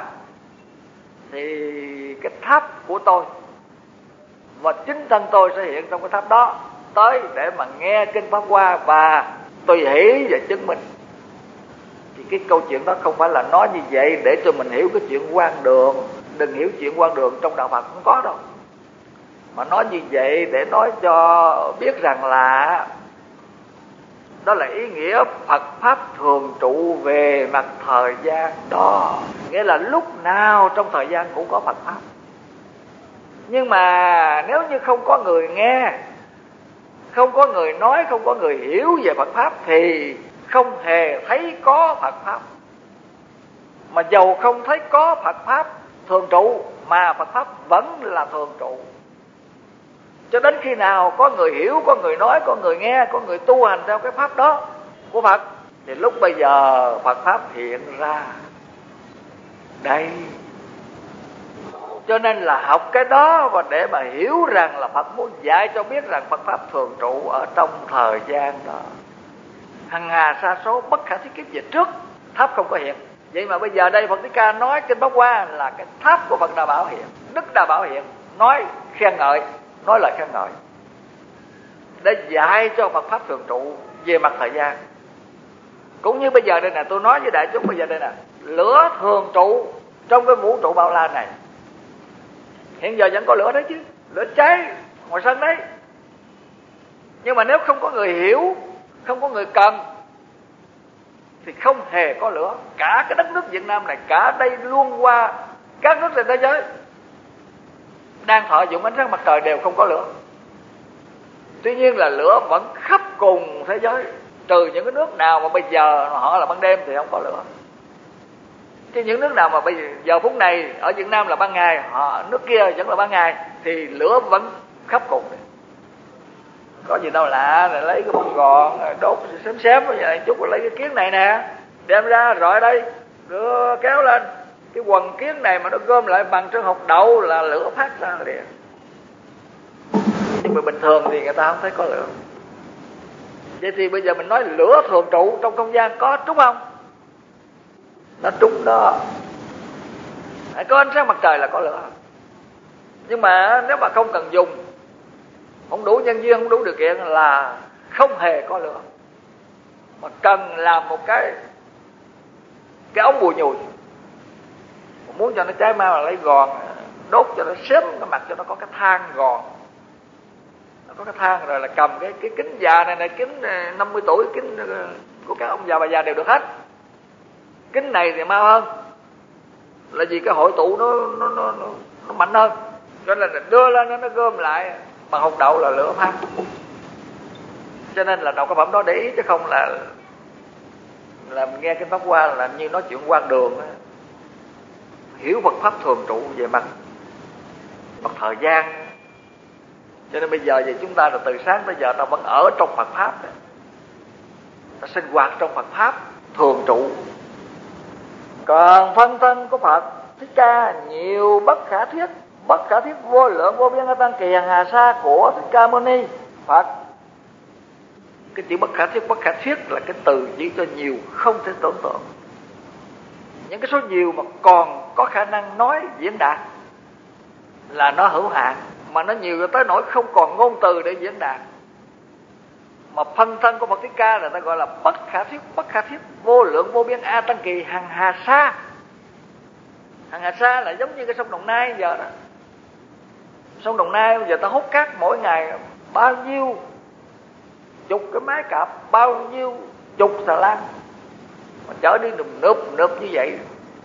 thì cái tháp của tôi và chính thân tôi sẽ hiện trong cái tháp đó tới để mà nghe kinh Pháp Hoa và tôi hỷ và chứng minh. Thì cái câu chuyện đó không phải là nói như vậy để cho mình hiểu cái chuyện quan đường. Đừng hiểu chuyện quan đường trong đạo Phật không có đâu, mà nói như vậy để nói cho biết rằng là đó là ý nghĩa Phật Pháp thường trụ về mặt thời gian đó. Nghĩa là lúc nào trong thời gian cũng có Phật Pháp. Nhưng mà nếu như không có người nghe, không có người nói, không có người hiểu về Phật Pháp thì không hề thấy có Phật Pháp. Mà dầu không thấy có Phật Pháp thường trụ, mà Phật Pháp vẫn là thường trụ. Cho đến khi nào có người hiểu, có người nói, có người nghe, có người tu hành theo cái Pháp đó của Phật, thì lúc bây giờ Phật Pháp hiện ra đây. Cho nên là học cái đó và để mà hiểu rằng là Phật muốn dạy cho biết rằng Phật Pháp thường trụ ở trong thời gian đó. Hằng hà sa số bất khả thuyết kiếp về trước, tháp không có hiện. Vậy mà bây giờ đây Phật Thích Ca nói kinh Pháp Hoa là cái tháp của Phật Đà Bảo hiện, Đức Đà Bảo hiện, nói khen ngợi, nói lời khen ngợi để dạy cho Phật Pháp thường trụ về mặt thời gian. Cũng như bây giờ đây nè, tôi nói với đại chúng bây giờ đây nè, lửa thường trụ trong cái vũ trụ bao la này. Hiện giờ vẫn có lửa đấy chứ, lửa cháy ngoài sân đấy. Nhưng mà nếu không có người hiểu, không có người cần thì không hề có lửa. Cả cái đất nước Việt Nam này, cả đây luôn qua các nước trên thế giới đang thọ dụng ánh sáng mặt trời đều không có lửa. Tuy nhiên là lửa vẫn khắp cùng thế giới, trừ những cái nước nào mà bây giờ họ là ban đêm thì không có lửa. Chứ những nước nào mà bây giờ phút này ở Việt Nam là ban ngày, họ nước kia vẫn là ban ngày, thì lửa vẫn khắp cùng. Có gì đâu lạ, rồi lấy cái bông gòn đốt xém xém như này chút, rồi lấy cái kiến này nè đem ra rọi đây, đưa kéo lên cái quần kiến này mà nó gom lại bằng trên hột đậu là lửa phát ra liền. Nhưng mà bình thường thì người ta không thấy có lửa. Vậy thì bây giờ mình nói lửa thường trụ trong không gian có trúng không? Nó trúng đó. Có ánh sáng mặt trời là có lửa. Nhưng mà nếu mà không cần dùng, không đủ nhân duyên, không đủ điều kiện là không hề có lửa. Mà cần làm một cái ống bùi nhùi, muốn cho nó cháy mau là lấy gòn đốt cho nó xém cái mặt, cho nó có cái than gòn, nó có cái than, rồi là cầm cái kính già này kính 50 tuổi, kính của các ông già bà già đều được hết. Kính này thì mau hơn, là vì cái hội tụ nó mạnh hơn, cho nên là đưa lên nó gom lại bằng hột đậu là lửa phát. Cho nên là đọc cái phẩm đó để ý, chứ không là mình nghe kinh Pháp Hoa là như nói chuyện quan đường đó. Hiểu Phật Pháp thường trụ về mặt thời gian. Cho nên bây giờ thì chúng ta là từ sáng tới giờ ta vẫn ở trong Phật Pháp đó. Ta sinh hoạt trong Phật Pháp thường trụ. Còn phân thân của Phật Thích Ca nhiều bất khả thuyết vô lượng vô biên tăng kỳ hằng hà sa của Thích Ca Mâu Ni Phật. Cái chữ bất khả thuyết là cái từ chỉ cho nhiều không thể tưởng tượng. Những cái số nhiều mà còn có khả năng nói diễn đạt là nó hữu hạn, mà nó nhiều tới nỗi không còn ngôn từ để diễn đạt. Mà phân thân của Phật Thích Ca là ta gọi là bất khả thuyết vô lượng vô biên a tăng kỳ hằng hà sa. Hằng hà sa là giống như cái sông Đồng Nai giờ đó. Sông Đồng Nai bây giờ ta hút cát mỗi ngày bao nhiêu chục cái máy cạp, bao nhiêu chục xà lan mà chở đi nụp như vậy,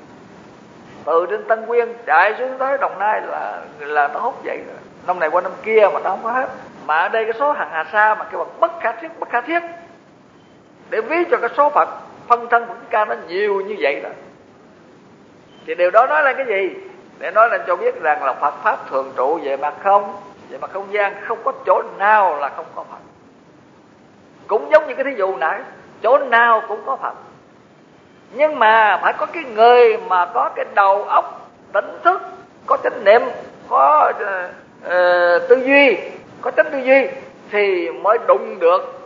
từ trên Tân Quyên chạy xuống tới Đồng Nai là nó hút vậy rồi. Năm này qua năm kia mà nó không có hết. Mà ở đây cái số hằng hà sa mà kêu bằng bất khả thuyết để ví cho cái số Phật phân thân Phật Thích Ca nó nhiều như vậy đó. Thì điều đó nói là cái gì? Để nói lên cho biết rằng là Phật Pháp thường trụ về mặt không, về mặt không gian, không có chỗ nào là không có Phật. Cũng giống như cái thí dụ nãy, chỗ nào cũng có Phật, nhưng mà phải có cái người mà có cái đầu óc tỉnh thức, có chánh niệm, có tư duy, có chánh tư duy thì mới đụng được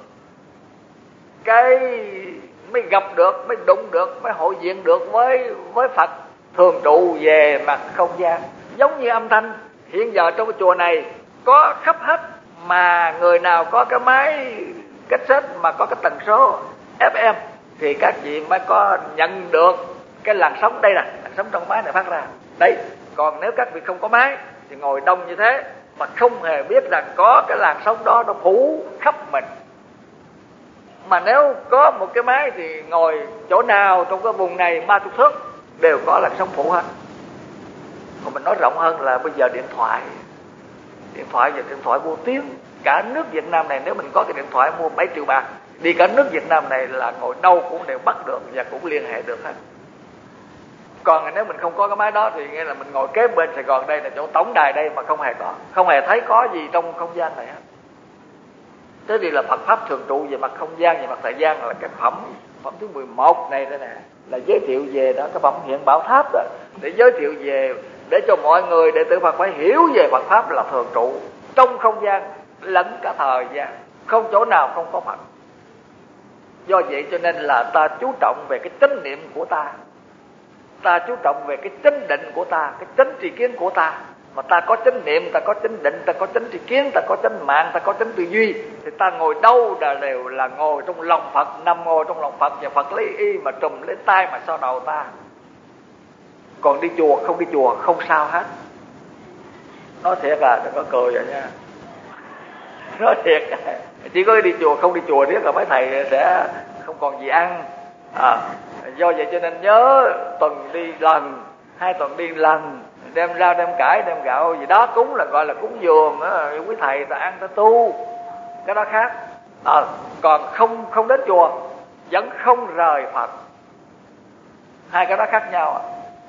cái, mới gặp được, mới đụng được, mới hội diện được với Phật thường trụ về mặt không gian. Giống như âm thanh hiện giờ trong cái chùa này có khắp hết, mà người nào có cái máy cassette mà có cái tần số FM thì các vị mới có nhận được cái làn sóng. Đây là làn sóng trong máy này phát ra đấy. Còn nếu các vị không có máy thì ngồi đông như thế mà không hề biết rằng có cái làn sóng đó nó phủ khắp mình. Mà nếu có một cái máy thì ngồi chỗ nào trong cái vùng này 30 thước đều có làn sóng phủ hết. Còn mình nói rộng hơn là bây giờ điện thoại và điện thoại vô tiếng, cả nước Việt Nam này nếu mình có cái điện thoại mua 7 triệu bạc, đi cả nước Việt Nam này là ngồi đâu cũng đều bắt được và cũng liên hệ được hết. Còn nếu mình không có cái máy đó thì nghĩa là mình ngồi kế bên Sài Gòn đây là chỗ tổng đài đây mà không hề thấy có gì trong không gian này hết. Thế thì là Phật pháp thường trụ về mặt không gian, về mặt thời gian là cái phẩm thứ 11 này đây nè, là giới thiệu về đó, cái phẩm hiện bảo tháp đó, để giới thiệu về, để cho mọi người đệ tử Phật phải hiểu về Phật pháp là thường trụ trong không gian lẫn cả thời gian, không chỗ nào không có Phật. Do vậy cho nên là ta chú trọng về cái chánh niệm của ta chú trọng về cái chánh định của ta, cái chánh tri kiến của ta. Mà ta có chánh niệm, ta có chánh định, ta có chánh tri kiến, ta có chánh mạng, ta có chánh tư duy, thì ta ngồi đâu đều là ngồi trong lòng Phật, nằm ngồi trong lòng Phật, và Phật lấy y mà trùm lấy tay mà so đầu ta. Còn đi chùa không đi chùa không sao hết. Nói thiệt à, đừng có cười vậy nha. Nói thiệt, chỉ có đi chùa không đi chùa riết là mấy thầy sẽ không còn gì ăn. Do vậy cho nên nhớ tuần đi lần, 2 tuần đi lần, đem rau đem cải đem gạo gì đó cúng là gọi là cúng dường đó. Quý thầy ta ăn ta tu, cái đó khác. Còn không đến chùa vẫn không rời Phật, hai cái đó khác nhau.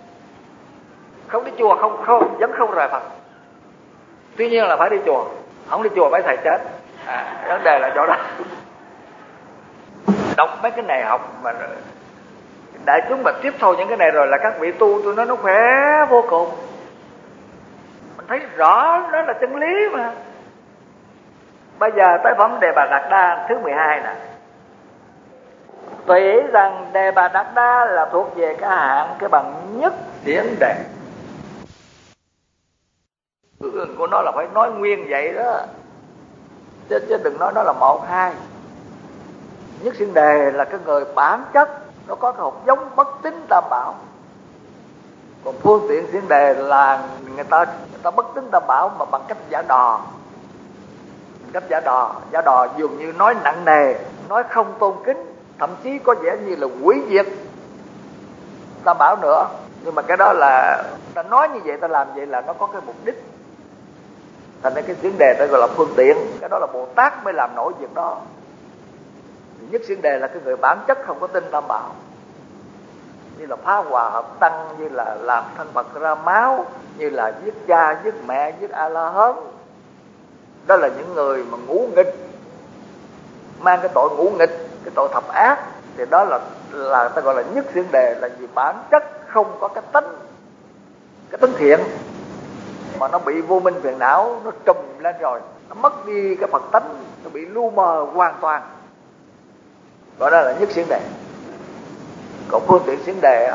Không đi chùa vẫn không rời Phật. Tuy nhiên là phải đi chùa, không đi chùa mấy thầy chết. Vấn đề là chỗ đó. Đọc mấy cái này học mà đại chúng mà tiếp thu những cái này rồi là các vị tu, tôi nói nó khỏe vô cùng. Mình thấy rõ đó là chân lý mà. Bây giờ tới phẩm Đề Bà Đạt Đa thứ 12 nè. Tùy ý rằng Đề Bà Đạt Đa là thuộc về cái hạng cái bằng nhất điển đề. Của nó là phải nói nguyên vậy đó, chứ đừng nói nó là 1, 2. Nhất xuyên đề là cái người bản chất nó có cái hột giống bất tín tam bảo. Còn phương tiện xuyên đề là người ta bất tín tam bảo mà bằng cách giả đò. Giả đò dường như nói nặng nề, nói không tôn kính, thậm chí có vẻ như là hủy diệt tam bảo nữa. Nhưng mà cái đó là ta nói như vậy, ta làm vậy là nó có cái mục đích. Thành ra cái xuyên đề ta gọi là phương tiện. Cái đó là Bồ Tát mới làm nổi việc đó. Nhất xuyên đề là cái người bản chất không có tin tam bảo, như là phá hòa hợp tăng, như là làm thân Phật ra máu, như là giết cha, giết mẹ, giết A-la-hán. Đó là những người mà ngũ nghịch, mang cái tội ngũ nghịch, cái tội thập ác. Thì đó là ta gọi là nhất xuyên đề, là vì bản chất không có cái tính thiện, mà nó bị vô minh phiền não nó trùm lên rồi, nó mất đi cái Phật tánh, nó bị lu mờ hoàn toàn. Đó là nhất xuyên đề. Còn phương tiện xuyên đề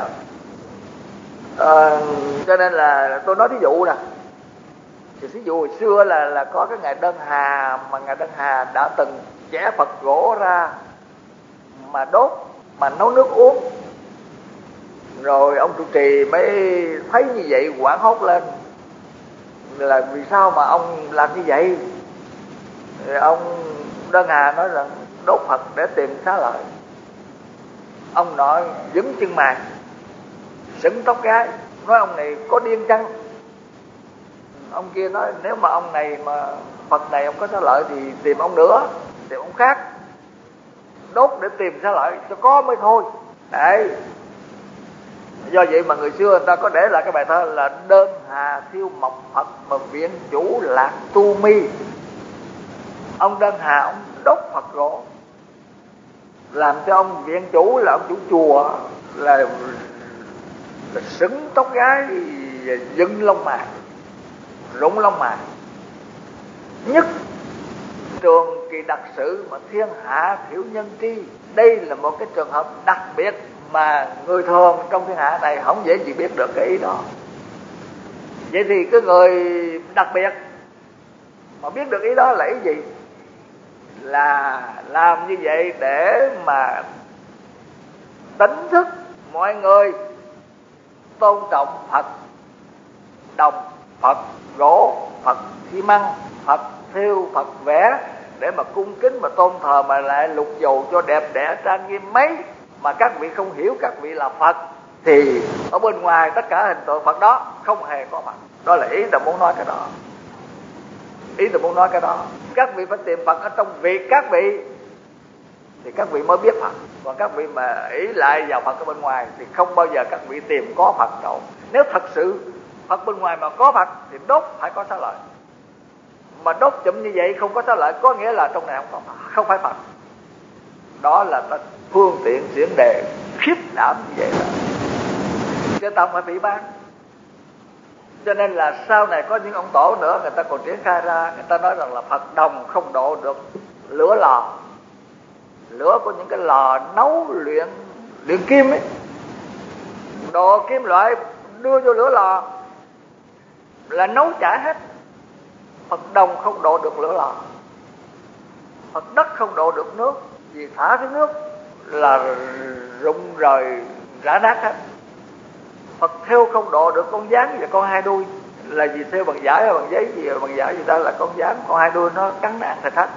cho nên là tôi nói ví dụ nè. Thì ví dụ hồi xưa là có cái Ngài Đơn Hà, mà Ngài Đơn Hà đã từng chẻ Phật gỗ ra mà đốt, mà nấu nước uống. Rồi ông trụ trì mới thấy như vậy hoảng hốt lên, là vì sao mà ông làm như vậy. Thì ông Đơn Hà nói rằng đốt Phật để tìm xá lợi. Ông nọ đứng chân mày, sững tóc gái, nói ông này có điên chăng. Ông kia nói nếu mà ông này mà Phật này ông có xá lợi thì tìm ông nữa, tìm ông khác, đốt để tìm xá lợi cho có mới thôi. Đấy. Do vậy mà người xưa người ta có để lại cái bài thơ là Đơn Hà thiêu mộc Phật mà viện chủ lạc tu mi. Ông Đơn Hà ông đốt Phật gỗ làm cho ông viện chủ là ông chủ chùa là xứng tóc gái, dựng lông mày, rụng lông mày. Nhất trường kỳ đặc sự mà thiên hạ thiểu nhân tri. Đây là một cái trường hợp đặc biệt mà người thường trong thiên hạ này không dễ gì biết được cái ý đó. Vậy thì cái người đặc biệt mà biết được ý đó là ý gì? Là làm như vậy để mà đánh thức mọi người tôn trọng Phật đồng, Phật gỗ, Phật xi măng, Phật thêu, Phật vẽ, để mà cung kính mà tôn thờ mà lại lục dầu cho đẹp đẽ trang nghiêm mấy. Mà các vị không hiểu các vị là Phật thì ở bên ngoài tất cả hình tượng Phật đó không hề có Phật. Đó là ý ta muốn nói cái đó. Ý tôi muốn nói cái đó. Các vị phải tìm Phật ở trong việc các vị thì các vị mới biết Phật. Còn các vị mà ý lại vào Phật ở bên ngoài thì không bao giờ các vị tìm có Phật đâu. Nếu thật sự Phật bên ngoài mà có Phật thì đốt phải có xá lợi. Mà đốt chụm như vậy không có xá lợi có nghĩa là trong này không có Phật, không phải Phật. Đó là phương tiện diễn đề khiếp đảm như vậy đó. Chứ ta phải bị bán. Cho nên là sau này có những ông tổ nữa, người ta còn triển khai ra, người ta nói rằng là Phật đồng không độ được lửa lò. Lửa của những cái lò nấu luyện kim ấy, đồ kim loại đưa vô lửa lò là nấu chảy hết. Phật đồng không độ được lửa lò. Phật đất không độ được nước, vì thả cái nước là rụng rời rã nát hết. Phật thêu không độ được con gián và con hai đuôi, là vì thêu bằng vải hay bằng giấy gì, bằng vải gì ta là con gián, con hai đuôi nó cắn nát thịt hết.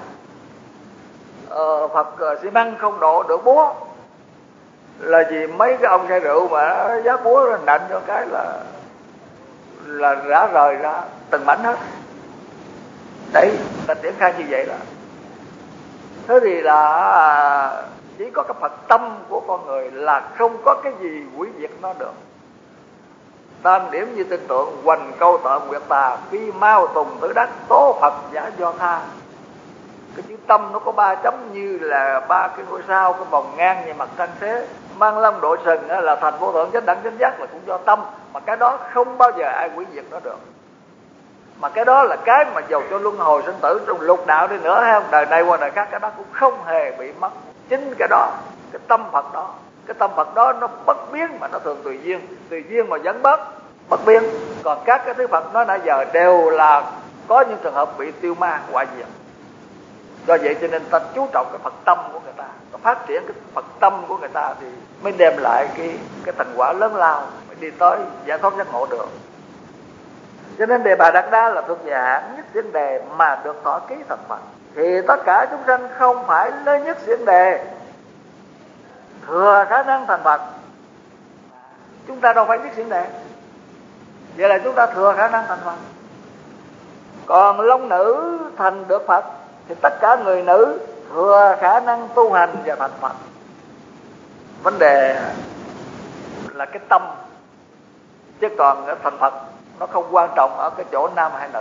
Phật xi măng không độ được búa, là vì mấy cái ông say rượu mà giá búa nó nện cho cái là rã rời ra từng mảnh hết. Đấy, ta triển khai như vậy là. Thế thì là chỉ có cái Phật tâm của con người là không có cái gì hủy diệt nó được. Tam điểm như tinh tượng, hoành câu tợ nguyệt tà, phi mau tùng tử đắc, tố Phật giả do tha. Cái chữ tâm nó có 3 chấm như là 3 cái ngôi sao, cái vòng ngang như mặt trăng thế. Mang lâm đội sừng là thành vô thượng chánh đẳng chánh giác là cũng do tâm. Mà cái đó không bao giờ ai hủy diệt nó được. Mà cái đó là cái mà dầu cho luân hồi sinh tử trong lục đạo đi nữa, hay không, đời này qua đời khác, cái đó cũng không hề bị mất. Chính cái đó, cái tâm Phật đó, cái tâm Phật đó nó bất biến mà nó thường tùy duyên mà vẫn bất biến. Còn các cái thứ Phật nói nãy giờ đều là có những trường hợp bị tiêu ma hoại diệt. Do vậy cho nên ta chú trọng cái Phật tâm của người ta, ta phát triển cái Phật tâm của người ta thì mới đem lại cái thành quả lớn lao, mới đi tới giải thoát giác ngộ được. Cho nên Đề Bà Đạt Đa là thuộc về hạng nhất diễn đề mà được thọ ký thành Phật. Thì tất cả chúng sanh không phải lấy nhất diễn đề thừa khả năng thành Phật. Chúng ta đâu phải nhất diễn đề. Vậy là chúng ta thừa khả năng thành Phật. Còn long nữ thành được Phật thì tất cả người nữ thừa khả năng tu hành và thành Phật. Vấn đề là cái tâm, chứ còn thành Phật nó không quan trọng ở cái chỗ nam hay nữ.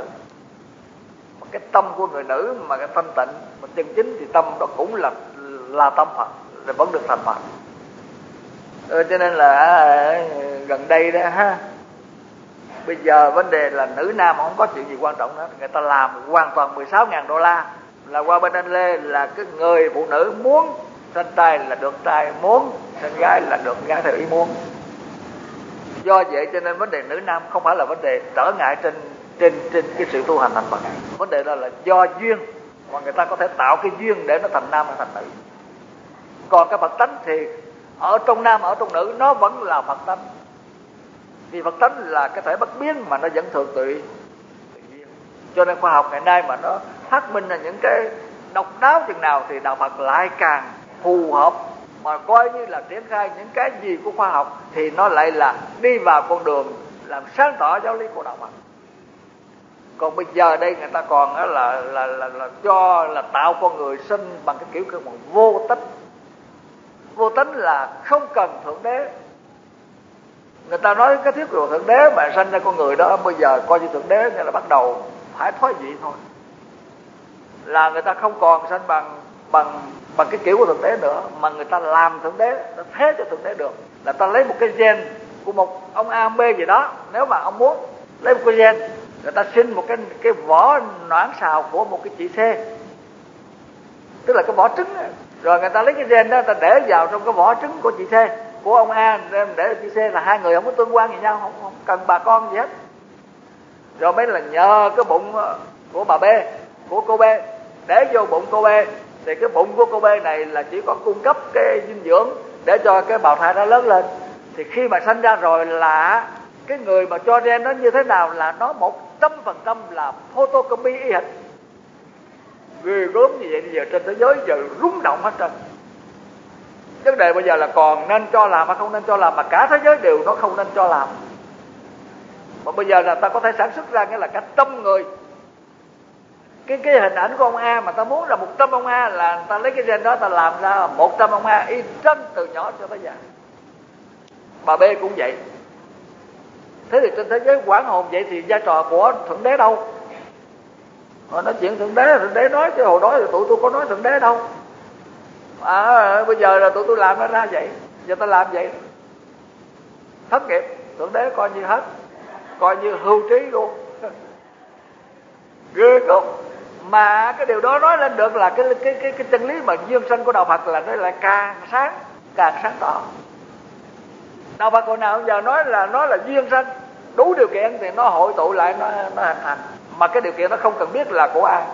Mà cái tâm của người nữ mà cái thanh tịnh mà chân chính thì tâm đó cũng là tâm Phật, rồi vẫn được thành Phật. Cho nên là gần đây đó ha, bây giờ vấn đề là nữ nam không có chuyện gì quan trọng nữa. Người ta làm hoàn toàn $16,000 là qua bên anh Lê, là cái người phụ nữ muốn sinh trai là được trai, muốn sinh gái là được gái theo ý muốn. Do vậy cho nên vấn đề nữ nam không phải là vấn đề trở ngại trên cái sự tu hành thành Phật. Vấn đề đó là do duyên, mà người ta có thể tạo cái duyên để nó thành nam hay thành nữ. Còn cái Phật tánh thì ở trong nam ở trong nữ nó vẫn là Phật tánh. Vì Phật tánh là cái thể bất biến mà nó vẫn thường tùy duyên. Cho nên khoa học ngày nay mà nó phát minh là những cái độc đáo chừng nào thì đạo Phật lại càng phù hợp, mà coi như là triển khai những cái gì của khoa học thì nó lại là đi vào con đường làm sáng tỏ giáo lý của đạo Phật. Còn bây giờ đây người ta còn là cho là tạo con người sinh bằng cái kiểu cơ một vô tính. Vô tính là không cần thượng đế. Người ta nói cái thuyết của thượng đế mà sanh ra con người đó bây giờ coi như thượng đế, nghĩa là bắt đầu phải thoái vị thôi. Là người ta không còn sanh bằng bằng cái kiểu của Thượng Đế nữa, mà người ta làm Thượng Đế, ta thế cho Thượng Đế được, là ta lấy một cái gen của một ông A ông B gì đó, nếu mà ông muốn lấy một cái gen, người ta sinh một cái vỏ noãn xào của một cái chị C, tức là cái vỏ trứng, rồi người ta lấy cái gen đó, người ta để vào trong cái vỏ trứng của chị C, của ông A để chị C, là hai người không có tương quan gì nhau, không cần bà con gì hết, rồi mới là nhờ cái bụng của bà B, của cô B để vô bụng cô B, thì cái bụng của cô B này là chỉ có cung cấp cái dinh dưỡng để cho cái bào thai nó lớn lên. Thì khi mà sanh ra rồi là cái người mà cho gen nó như thế nào là nó 100% là photocopy y hệt. Ghê gớm như vậy, bây giờ trên thế giới giờ rung động hết trơn. Vấn đề bây giờ là còn nên cho làm hay không nên cho làm, mà cả thế giới đều nó không nên cho làm. Mà bây giờ là ta có thể sản xuất ra nghĩa là cả 100 người. Cái hình ảnh của ông A mà ta muốn là 100 ông A, là ta lấy cái gen đó ta làm ra 100 ông A y chang từ nhỏ cho tới già. Bà B cũng vậy. Thế thì trên thế giới quán hồn vậy thì vai trò của Thượng Đế đâu? Họ nói chuyện Thượng Đế nói, chứ hồi đó thì tụi tôi có nói Thượng Đế đâu. Bây giờ là tụi tôi làm nó ra vậy, giờ ta làm vậy, thất nghiệp, Thượng Đế coi như hết, coi như hưu trí luôn. Ghê không? Mà cái điều đó nói lên được là cái chân lý mà dương sanh của đạo Phật là nó lại càng sáng tỏ. Đạo Phật hồi nào giờ nói là duyên sanh, đủ điều kiện thì nó hội tụ lại, nó hình thành, mà cái điều kiện nó không cần biết là của ai,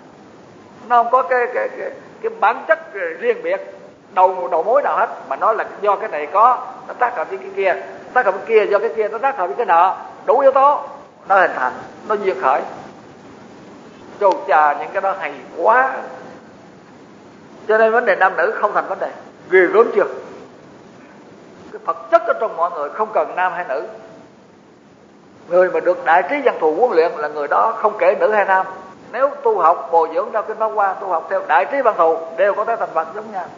nó không có cái bản chất riêng biệt đầu mối nào hết, mà nó là do cái này có nó tác hợp với cái kia, tác hợp với kia, do cái kia nó tác hợp với cái nọ, đủ yếu tố nó hình thành, nó duyên khởi. Chù chà, những cái đó hay quá. Cho nên vấn đề nam nữ không thành vấn đề. Ghê gớm chưa? Cái Phật chất ở trong mọi người không cần nam hay nữ. Người mà được đại trí văn thù huấn luyện là người đó không kể nữ hay nam. Nếu tu học bồi dưỡng theo kinh Pháp Hoa, tu học theo đại trí văn thù, đều có thể thành Phật giống nhau.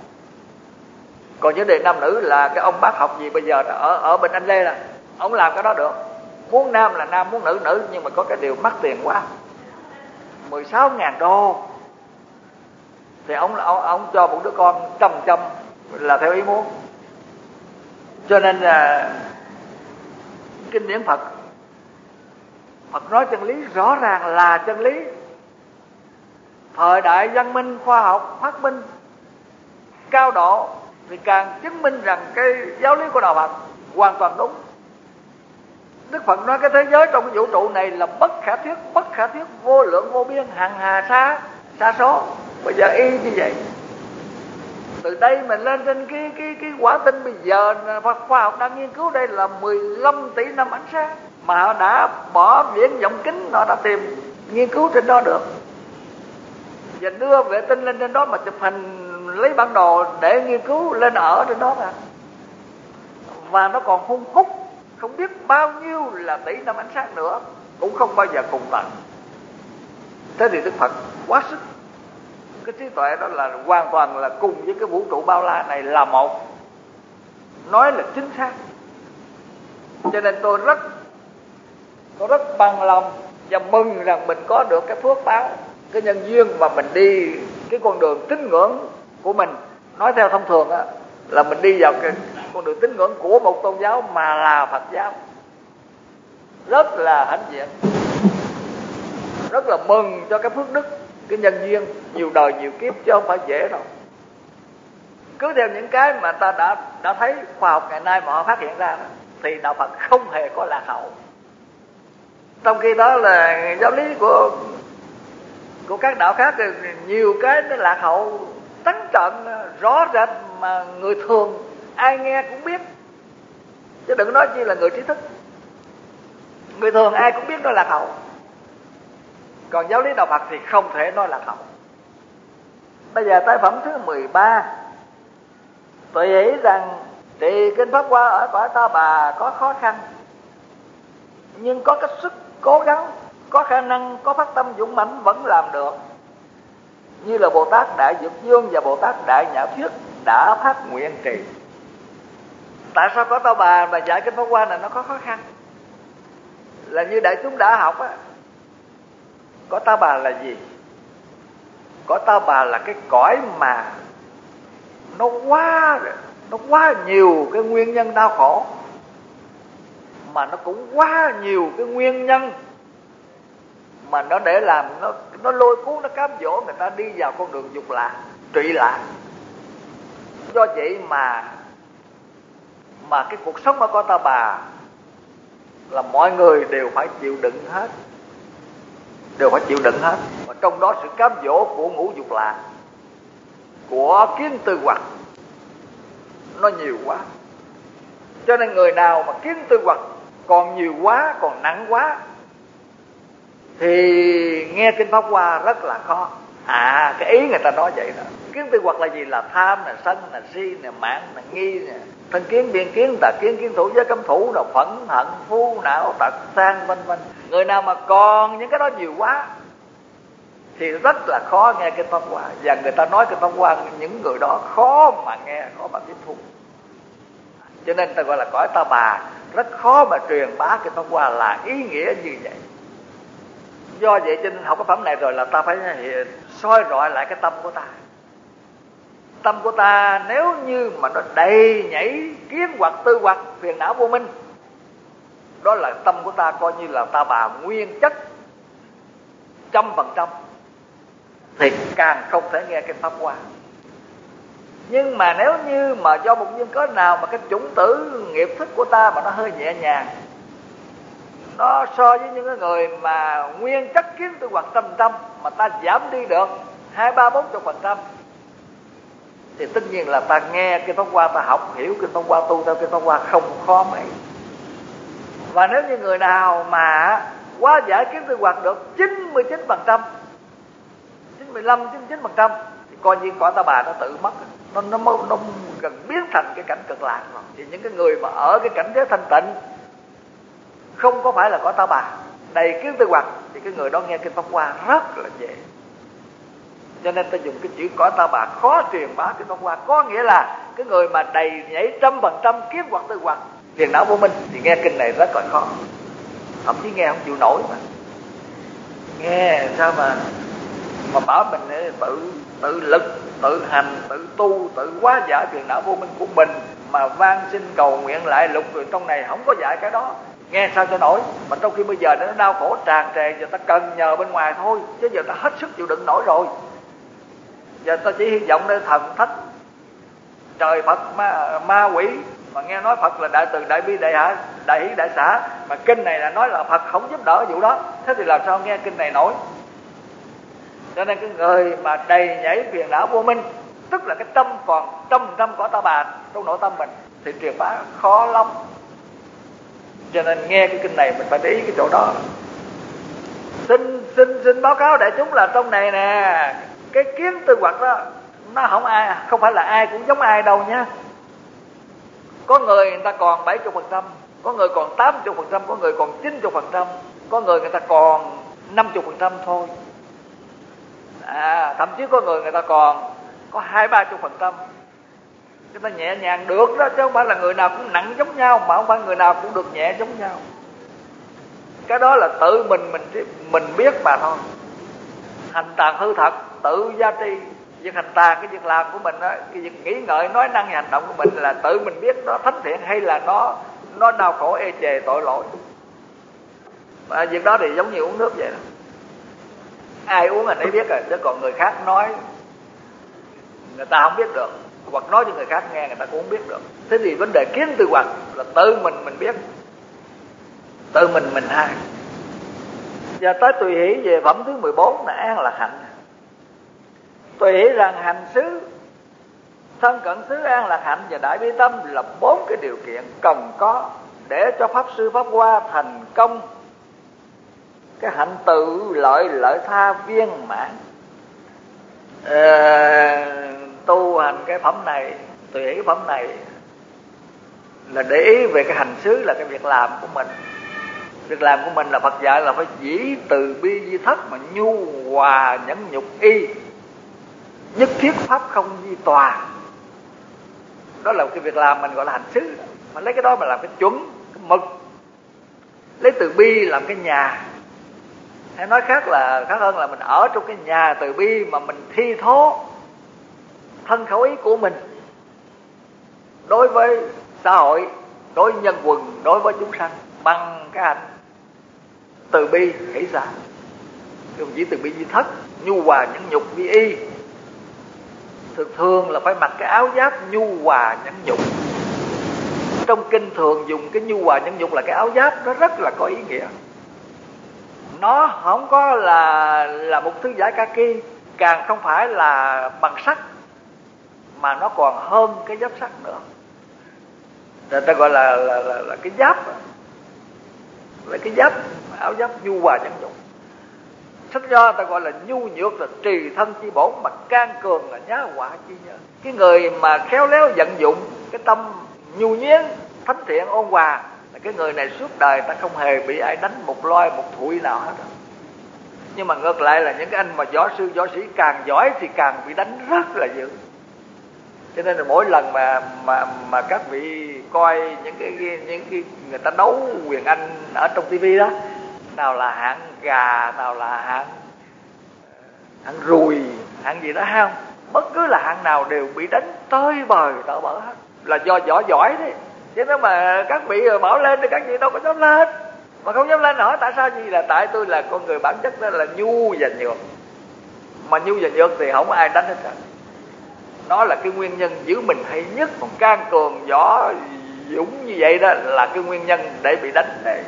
Còn vấn đề nam nữ là cái ông bác học gì bây giờ ở bên anh Lê là ông làm cái đó được. Muốn nam là nam, muốn nữ nữ, nhưng mà có cái điều mắc tiền quá. 16.000 đô thì ông cho một đứa con trăm là theo ý muốn. Cho nên là kinh điển Phật nói chân lý rõ ràng là chân lý. Thời đại văn minh khoa học phát minh cao độ thì càng chứng minh rằng cái giáo lý của đạo Phật hoàn toàn đúng. Đức Phật nói cái thế giới trong cái vũ trụ này là bất khả thuyết, vô lượng vô biên, hằng hà xa số. Bây giờ y như vậy. Từ đây mình lên trên cái quả tinh bây giờ khoa học đang nghiên cứu đây là 15 tỷ năm ánh sáng, mà họ đã bỏ viễn vọng kính, họ đã tìm nghiên cứu trên đó được. Và đưa vệ tinh lên trên đó mà chụp hình, lấy bản đồ để nghiên cứu lên ở trên đó mà. Và nó còn hung hút không biết bao nhiêu là tỷ năm ánh sáng nữa, cũng không bao giờ cùng tận. Thế thì Đức Phật quá sức. Cái trí tuệ đó là hoàn toàn là cùng với cái vũ trụ bao la này là một. Nói là chính xác. Cho nên tôi rất bằng lòng và mừng rằng mình có được cái phước báo, cái nhân duyên mà mình đi cái con đường tín ngưỡng của mình. Nói theo thông thường á, là mình đi vào cái con đường tín ngưỡng của một tôn giáo mà là Phật giáo. Rất là hãnh diện, rất là mừng cho cái phước đức, cái nhân duyên nhiều đời nhiều kiếp, chứ không phải dễ đâu. Cứ theo những cái mà ta đã thấy khoa học ngày nay mà họ phát hiện ra đó, thì đạo Phật không hề có lạc hậu. Trong khi đó là giáo lý của các đạo khác thì nhiều cái nó lạc hậu trắng trợn rõ rệt mà người thường ai nghe cũng biết, chứ đừng nói chi là người trí thức. Người thường ai cũng biết nó lạc hậu. Còn giáo lý đạo Phật thì không thể nói lạc hậu. Bây giờ tác phẩm thứ 13. Tôi nghĩ rằng trì kinh Pháp Hoa ở cõi Ta Bà có khó khăn, nhưng có cái sức cố gắng, có khả năng, có phát tâm dũng mãnh vẫn làm được. Như là Bồ Tát Đại Dược Dương và Bồ Tát Đại Nhã Thuyết đã phát nguyện trì. Tại sao có Ta Bà mà dạy kinh Pháp Hoa này nó có khó khăn? Là như đại chúng đã học á, có Ta Bà là gì? Có Ta Bà là cái cõi mà nó quá nhiều cái nguyên nhân đau khổ, mà nó cũng quá nhiều cái nguyên nhân mà nó để làm nó lôi cuốn, nó cám dỗ người ta đi vào con đường dục lạc, trụy lạc. Do vậy mà cái cuộc sống ở cõi Ta Bà là mọi người đều phải chịu đựng hết, và trong đó sự cám dỗ của ngũ dục lạc, của kiến tư hoặc nó nhiều quá. Cho nên người nào mà kiến tư hoặc còn nhiều quá, còn nặng quá thì nghe kinh Pháp Hoa rất là khó. Cái ý người ta nói vậy đó. Kiến tư hoặc là gì? Là tham, là sân, là si, là mạn, là nghi, là thân kiến, biên kiến, tà kiến, kiến thủ, giới cấm thủ, là phẫn hận, phu não, tật sang, vân vân. Người nào mà còn những cái đó nhiều quá thì rất là khó nghe kinh Pháp Hoa. Và người ta nói kinh Pháp Hoa, những người đó khó mà nghe, khó mà tiếp thu. Cho nên ta gọi là cõi Ta Bà rất khó mà truyền bá kinh Pháp Hoa là ý nghĩa như vậy. Do vậy cho nên học cái phẩm này rồi là ta phải soi rọi lại cái tâm của ta. Tâm của ta nếu như mà nó đầy nhảy kiến hoặc tư hoặc, phiền não vô minh, đó là tâm của ta coi như là Ta Bà nguyên chất 100%, thì càng không thể nghe kinh Pháp Hoa. Nhưng mà nếu như mà do một duyên cớ nào mà cái chủng tử nghiệp thức của ta mà nó hơi nhẹ nhàng, nó so với những cái người mà nguyên chất kiến tư hoặc 100% mà ta giảm đi được 20-30-40%, thì tất nhiên là ta nghe kinh Pháp Hoa, ta học hiểu kinh Pháp Hoa, tu theo kinh Pháp Hoa không khó mấy. Và nếu như người nào mà quá giải kiến tư hoặc được 99%, 95-99%, thì coi như cõi Ta Bà nó tự mất, nó gần biến thành cái cảnh cực lạc rồi. Thì những cái người mà ở cái cảnh giới thanh tịnh không có phải là cõi Ta Bà, đầy kiến tư hoặc, thì cái người đó nghe kinh Pháp Hoa rất là dễ. Cho nên ta dùng cái chữ cõi Ta Bà khó truyền bá kinh Pháp Hoa, có nghĩa là cái người mà đầy nhảy 100% kiến hoặc tư hoặc, phiền não vô minh, thì nghe kinh này rất là khó, thậm chí nghe không chịu nổi. Mà nghe sao mà bảo mình tự lực, tự hành, tự tu, tự hóa giải phiền não vô minh của mình, mà van xin cầu nguyện lại lục rồi trong này không có dạy cái đó, nghe sao cho nổi. Mà trong khi bây giờ nó đau khổ tràn trề, giờ ta cần nhờ bên ngoài thôi, chứ giờ ta hết sức chịu đựng nổi rồi. Giờ ta chỉ hy vọng nơi thần thánh, trời Phật, ma quỷ, mà nghe nói Phật là đại từ, đại bi, đại hỷ, đại xã, mà kinh này là nói là Phật không giúp đỡ vụ đó, thế thì làm sao nghe kinh này nổi. Cho nên cái người mà đầy nhảy phiền não vô minh, tức là cái tâm còn 100% cõi Ta Bà trong nội tâm mình, thì truyền bá khó lắm. Cho nên nghe cái kinh này mình phải để ý cái chỗ đó. Xin báo cáo đại chúng là trong này nè, cái kiến tư hoặc đó nó không phải là ai cũng giống ai đâu nha. Có người ta còn 70%, có người còn 80%, có người còn 90%, có người ta còn 50% thôi. Thậm chí có người ta còn có 20-30%. Chúng ta nhẹ nhàng được đó, chứ không phải là người nào cũng nặng giống nhau, mà không phải người nào cũng được nhẹ giống nhau. Cái đó là tự mình biết mà thôi. Hành tàn hư thật, tự gia tri. Việc hành tàn, cái việc làm của mình đó, cái việc nghĩ ngợi, nói năng, hành động của mình là tự mình biết nó thánh thiện hay là nó đau khổ, ê chề, tội lỗi. Và việc đó thì giống như uống nước vậy đó. Ai uống anh ấy biết rồi, chứ còn người khác nói người ta không biết được, hoặc nói cho người khác nghe người ta cũng không biết được. Thế thì vấn đề kiến tư hoặc là tự mình biết, tự mình hay. Và tới tùy hỷ về phẩm thứ 14 là an lạc hạnh. Tùy hỷ rằng hành xứ, thân cận xứ, an lạc hạnh và đại bi tâm là 4 cái điều kiện cần có để cho pháp sư Pháp Hoa thành công cái hạnh tự lợi tha viên mãn. Tu hành cái phẩm này, tùy hỷ phẩm này là để ý về cái hành xứ, là cái việc làm của mình. Việc làm của mình là Phật dạy là phải dĩ từ bi di thất, mà nhu hòa nhẫn nhục y, nhất thiết pháp không di tòa. Đó là cái việc làm mình gọi là hành xứ. Mà lấy cái đó mà làm cái chuẩn, cái mực. Lấy từ bi làm cái nhà. Hay nói khác hơn là mình ở trong cái nhà từ bi mà mình thi thố thân khẩu ý của mình đối với xã hội, đối với nhân quần, đối với chúng sanh bằng cái hạnh từ bi hỷ xả. Không chỉ từ bi vi thất, nhu hòa nhẫn nhục vi y. Thường là phải mặc cái áo giáp nhu hòa nhẫn nhục. Trong kinh thường dùng cái nhu hòa nhẫn nhục là cái áo giáp, nó rất là có ý nghĩa. Nó không có là một thứ vải kaki, càng không phải là bằng sắt, mà nó còn hơn cái giáp sắt nữa. Người ta gọi là cái giáp, là cái giáp, áo giáp nhu hòa nhẫn nhục. Sách do ta gọi là nhu nhược là trì thân chi bổn, mà can cường là nhá quả chi nhớ. Cái người mà khéo léo vận dụng cái tâm nhu nhuyễn thánh thiện ôn hòa là cái người này suốt đời ta không hề bị ai đánh một loi một thụi nào hết. Nhưng mà ngược lại là những cái anh mà võ sư võ sĩ càng giỏi thì càng bị đánh rất là dữ. Cho nên là mỗi lần mà các vị coi những cái người ta đấu quyền Anh ở trong tivi đó, nào là hạng gà, nào là hạng ruồi, hạng gì đó không, bất cứ là hạng nào đều bị đánh tơi bời tở bở hết, là do võ giỏi đấy. Chứ nếu mà các vị bảo lên thì các vị đâu có dám lên. Mà không dám lên hỏi tại sao gì, là tại tôi là con người bản chất đó là nhu và nhược. Mà nhu và nhược thì không có ai đánh hết cả. Nó là cái nguyên nhân giữ mình hay nhất. Còn can cường võ dũng như vậy đó là cái nguyên nhân để bị đánh này.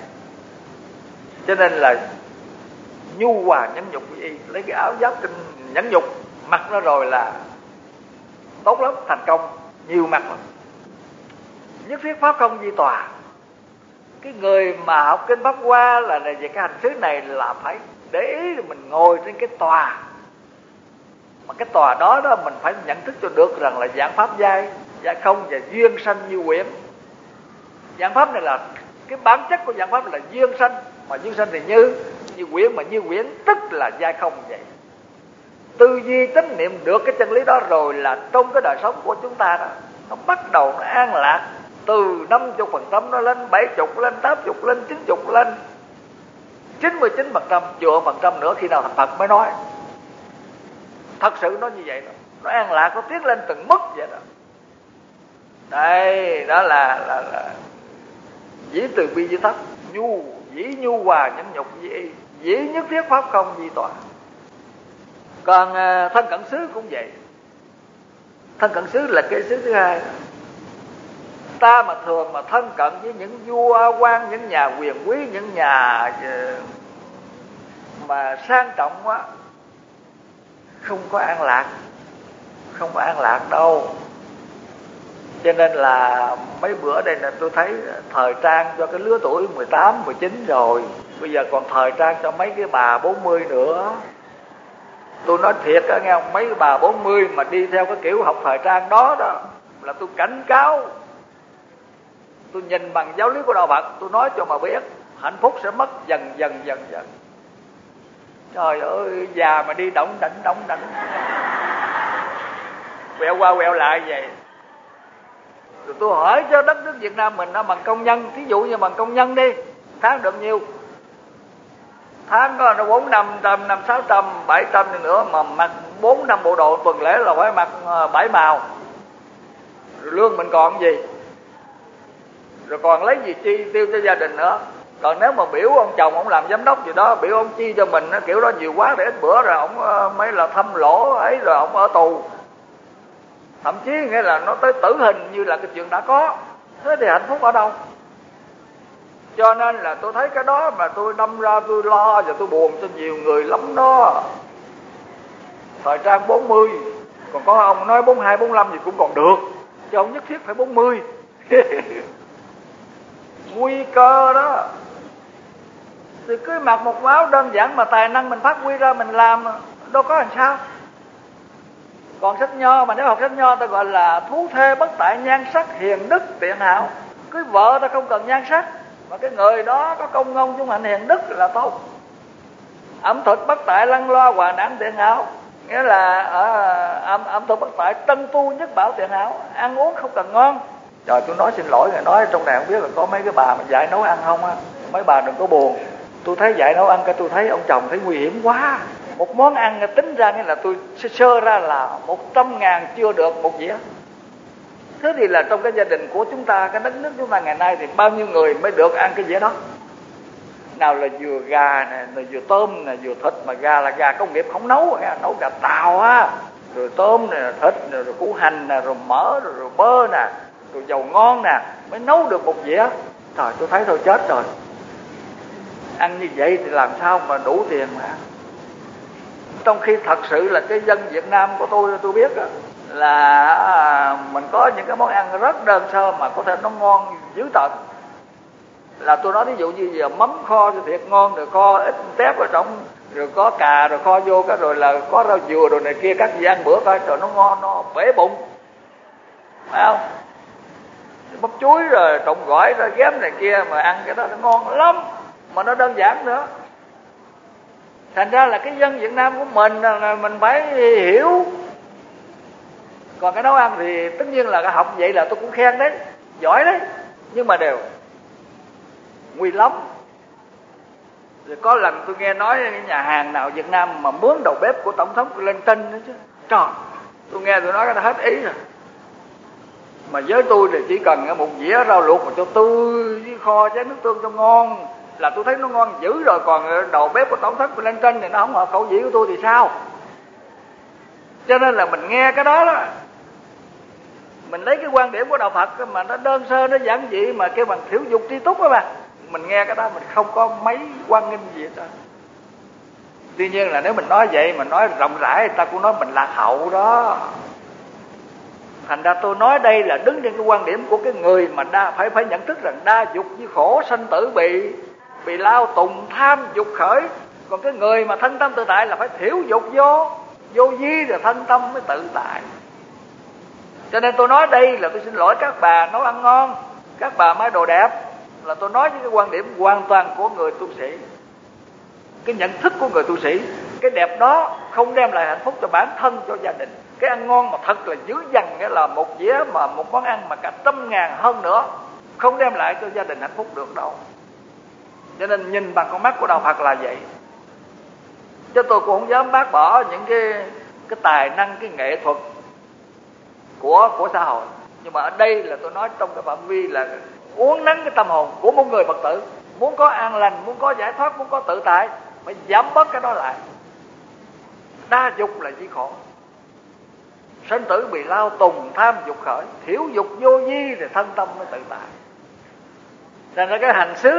Cho nên là nhu hòa nhẫn nhục với y, lấy cái áo giáp trên nhẫn nhục mặc nó rồi là tốt lắm, thành công nhiều mặt lắm. Nhất thiết pháp không di tòa. Cái người mà học kinh Pháp Hoa là về cái hành xứ này là phải để ý mình ngồi trên cái tòa. Mà cái tòa đó mình phải nhận thức cho được rằng là dạng pháp giai không và duyên sanh như quyển. Dạng pháp này là cái bản chất của dạng pháp là duyên sanh, mà duyên sanh thì như quyển, mà như quyển tức là giai không vậy. Tư duy tín niệm được cái chân lý đó rồi là trong cái đời sống của chúng ta đó, nó bắt đầu nó an lạc. Từ 50% nó lên 70, lên 80, lên 90, lên 99%, chừa phần trăm nữa khi nào thành Phật mới nói. Thật sự nó như vậy đó. Nó an lạc, nó tiến lên từng mức vậy đó. Đây, đó là dĩ từ bi di thất, dĩ nhu hòa nhẫn nhục dĩ nhất thiết pháp không di tọa. Còn thân cận xứ cũng vậy. Thân cận xứ là cái xứ thứ hai đó. Ta mà thường mà thân cận với những vua quan, những nhà quyền quý, những nhà mà sang trọng quá, không có an lạc, không có an lạc đâu. Cho nên là mấy bữa đây là tôi thấy thời trang cho cái lứa tuổi 18, 19 rồi, bây giờ còn thời trang cho mấy cái bà 40 nữa. Tôi nói thiệt đó nghe không, mấy cái bà 40 mà đi theo cái kiểu học thời trang đó là tôi cảnh cáo. Tôi nhìn bằng giáo lý của Đạo Phật, tôi nói cho mà biết, hạnh phúc sẽ mất dần dần. Trời ơi, già mà đi động đảnh quẹo qua quẹo lại vậy. Rồi tôi hỏi cho đất nước Việt Nam mình nó bằng công nhân, thí dụ như bằng công nhân đi, tháng được nhiêu? Tháng có 400, 500, 600, 700 nữa, mà mặc 4-5 bộ đồ tuần lễ là phải mặc 7 màu. Rồi lương mình còn gì? Rồi còn lấy gì chi tiêu cho gia đình nữa. Còn nếu mà biểu ông chồng ông làm giám đốc gì đó, biểu ông chi cho mình kiểu đó nhiều quá, để ít bữa rồi ông mới là thâm lỗ ấy, rồi ông ở tù. Thậm chí nghĩa là nó tới tử hình như là cái chuyện đã có. Thế thì hạnh phúc ở đâu? Cho nên là tôi thấy cái đó mà tôi đâm ra tôi lo và tôi buồn cho nhiều người lắm đó. Thời trang 40, còn có ông nói 42, 45 gì cũng còn được, chứ không nhất thiết phải 40. Nguy cơ đó. Thì cứ mặc một áo đơn giản mà tài năng mình phát huy ra mình làm, đâu có làm sao. Còn sách nho, mà nếu học sách nho ta gọi là thú thê bất tại nhan sắc hiền đức tiện hảo. Cưới vợ ta không cần nhan sắc, mà cái người đó có công ngôn trung hạnh hiền đức là tốt. Ẩm thực bất tại lăng loa hòa nạn tiện hảo, nghĩa là ẩm thực bất tại tân tu nhất bảo tiện hảo, ăn uống không cần ngon. Trời, tôi nói xin lỗi, người nói trong này không biết là có mấy cái bà mà dạy nấu ăn không á. Mấy bà đừng có buồn. Tôi thấy dạy nấu ăn cái tôi thấy ông chồng thấy nguy hiểm quá. Một món ăn tính ra nghĩa là tôi sơ ra là 100.000 chưa được một dĩa. Thế thì là trong cái gia đình của chúng ta, cái đất nước chúng ta ngày nay thì bao nhiêu người mới được ăn cái dĩa đó? Nào là vừa gà nè, rồi vừa tôm nè, vừa thịt, mà gà là gà công nghiệp không nấu, nấu gà tàu á, rồi tôm nè, thịt nè, rồi củ hành nè, rồi mỡ, rồi bơ nè, rồi dầu ngon nè, mới nấu được một dĩa. Trời, tôi thấy thôi chết rồi. Ăn như vậy thì làm sao mà đủ tiền mà ăn? Trong khi thật sự là cái dân Việt Nam của tôi biết đó, là mình có những cái món ăn rất đơn sơ mà có thể nó ngon dữ tợn. Là tôi nói ví dụ như giờ mắm kho thì thiệt ngon, rồi kho ít tép ở trong, rồi có cà rồi kho vô cái, rồi là có rau dừa rồi này kia, các vị ăn bữa coi trời nó ngon, nó bể bụng, phải không? Bắp chuối rồi trộn gỏi rồi ghém này kia, mà ăn cái đó nó ngon lắm, mà nó đơn giản nữa. Thành ra là cái dân Việt Nam của mình là mình phải hiểu. Còn cái nấu ăn thì tất nhiên là cái học vậy là tôi cũng khen đấy, giỏi đấy, nhưng mà đều nguy lắm. Rồi có lần tôi nghe nói cái nhà hàng nào Việt Nam mà mướn đầu bếp của Tổng thống Clinton đó chứ. Trời, tôi nghe tôi nói cái đó hết ý rồi. Mà với tôi thì chỉ cần một dĩa rau luộc mà cho tươi với kho chén nước tương cho ngon là tôi thấy nó ngon dữ rồi. Còn đầu bếp của Tổng thống Clinton thì nó không hợp khẩu vị của tôi thì sao? Cho nên là mình nghe cái đó đó, mình lấy cái quan điểm của đạo Phật mà nó đơn sơ, nó giản dị, mà kêu bằng thiểu dục tri túc đó mà, mình nghe cái đó mình không có mấy quan nghênh gì hết trơn. Tuy nhiên là nếu mình nói vậy, mình nói rộng rãi, người ta cũng nói mình lạc hậu đó. Thành ra tôi nói đây là đứng trên cái quan điểm của cái người mà phải nhận thức rằng đa dục như khổ, sanh tử bị lao tùng, tham dục khởi. Còn cái người mà thân tâm tự tại là phải thiểu dục vô vi, rồi thân tâm mới tự tại. Cho nên tôi nói đây là tôi xin lỗi các bà nấu ăn ngon, các bà may đồ đẹp, là tôi nói với cái quan điểm hoàn toàn của người tu sĩ, cái nhận thức của người tu sĩ. Cái đẹp đó không đem lại hạnh phúc cho bản thân, cho gia đình. Cái ăn ngon mà thật là dữ dằn, nghĩa là một dĩa mà một món ăn mà cả 100.000 hơn nữa, không đem lại cho gia đình hạnh phúc được đâu. Cho nên nhìn bằng con mắt của đạo Phật là vậy. Chứ tôi cũng không dám bác bỏ những cái tài năng, cái nghệ thuật của xã hội. Nhưng mà ở đây là tôi nói trong cái phạm vi là uốn nắn cái tâm hồn của một người Phật tử. Muốn có an lành, muốn có giải thoát, muốn có tự tại, phải giảm bớt cái đó lại. Đa dục là chỉ khổ, sinh tử bị lao tùng, tham dục khởi, thiểu dục vô vi thì thân tâm mới tự tại. Nên là cái hành xứ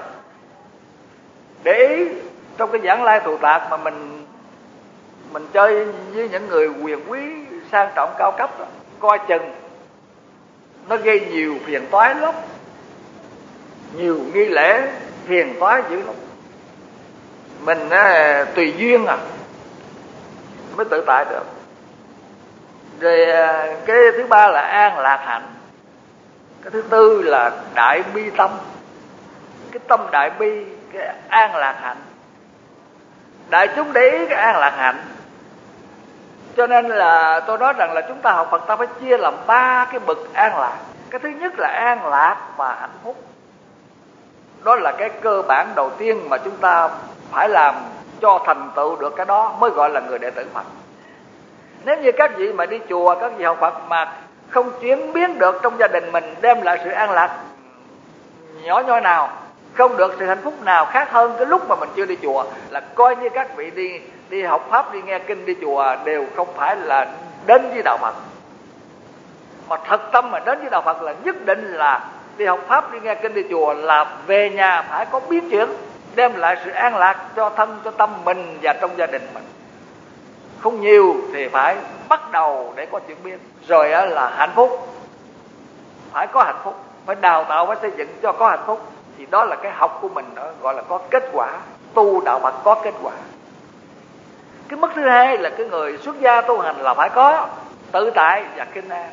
để ý trong cái giảng lai thù tạc mà mình chơi với những người quyền quý sang trọng cao cấp đó, coi chừng nó gây nhiều phiền toái lắm, nhiều nghi lễ phiền toái dữ lắm. Mình tùy duyên mới tự tại được. Rồi cái thứ ba là an lạc hạnh. Cái thứ tư là đại bi tâm. Cái tâm đại bi, cái an lạc hạnh. Đại chúng để ý cái an lạc hạnh. Cho nên là tôi nói rằng là chúng ta học Phật ta phải chia làm 3 cái bậc an lạc. Cái thứ nhất là an lạc và hạnh phúc. Đó là cái cơ bản đầu tiên mà chúng ta phải làm cho thành tựu được cái đó mới gọi là người đệ tử Phật. Nếu như các vị mà đi chùa, các vị học Phật mà không chuyển biến được trong gia đình mình đem lại sự an lạc nhỏ nhoi nào, không được sự hạnh phúc nào khác hơn cái lúc mà mình chưa đi chùa, là coi như các vị đi học Pháp, đi nghe kinh, đi chùa đều không phải là đến với đạo Phật. Mà thật tâm mà đến với đạo Phật là nhất định là đi học Pháp, đi nghe kinh, đi chùa là về nhà phải có biến chuyển, đem lại sự an lạc cho thân, cho tâm mình và trong gia đình mình. Không nhiều thì phải bắt đầu để có chuyển biến. Rồi là hạnh phúc, phải có hạnh phúc, phải đào tạo, phải xây dựng cho có hạnh phúc. Thì đó là cái học của mình, đó gọi là có kết quả, tu đạo Phật có kết quả. Cái mức thứ hai là cái người xuất gia tu hành là phải có tự tại và kinh an.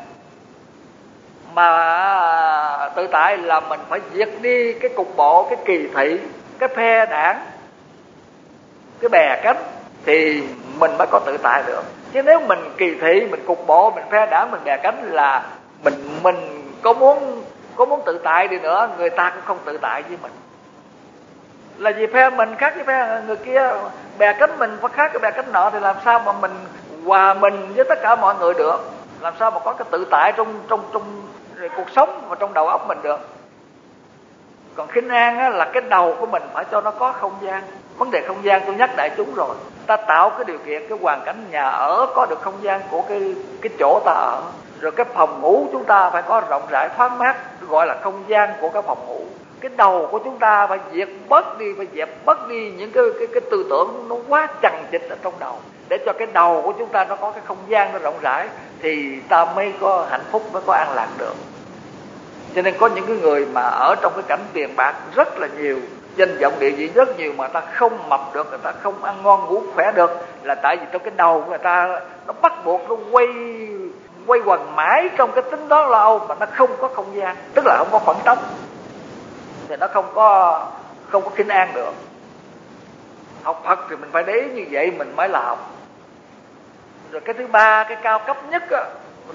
Mà tự tại là mình phải diệt đi cái cục bộ, cái kỳ thị, cái phe đảng, cái bè cánh thì mình mới có tự tại được. Chứ nếu mình kỳ thị, mình cục bộ, mình phe đảng, mình bè cánh là mình có muốn tự tại đi nữa, người ta cũng không tự tại với mình. Là vì phe mình khác với phe người kia, bè cánh mình khác với bè cánh nọ, thì làm sao mà mình hòa mình với tất cả mọi người được? làm sao mà có cái tự tại trong cuộc sống và trong đầu óc mình được. Còn khinh an á, là cái đầu của mình phải cho nó có không gian. Vấn đề không gian tôi nhắc đại chúng rồi, ta tạo cái điều kiện, cái hoàn cảnh nhà ở có được không gian của cái chỗ ta ở. Rồi cái phòng ngủ chúng ta phải có rộng rãi thoáng mát, gọi là không gian của cái phòng ngủ. Cái đầu của chúng ta phải diệt bớt đi, phải dẹp bớt đi những cái tư tưởng nó quá chằng chịt ở trong đầu, để cho cái đầu của chúng ta nó có cái không gian nó rộng rãi, thì ta mới có hạnh phúc, mới có an lạc được. Cho nên có những cái người mà ở trong cái cảnh tiền bạc rất là nhiều, danh vọng địa vị rất nhiều, mà ta không mập được, người ta không ăn ngon ngủ khỏe được, là tại vì trong cái đầu của người ta nó bắt buộc nó quay quần mãi trong cái tính đó lâu, mà nó không có không gian, tức là không có khoảng trống, thì nó không có khinh an được. Học Phật thì mình phải để ý như vậy mình mới là học. Rồi cái thứ ba, cái cao cấp nhất á,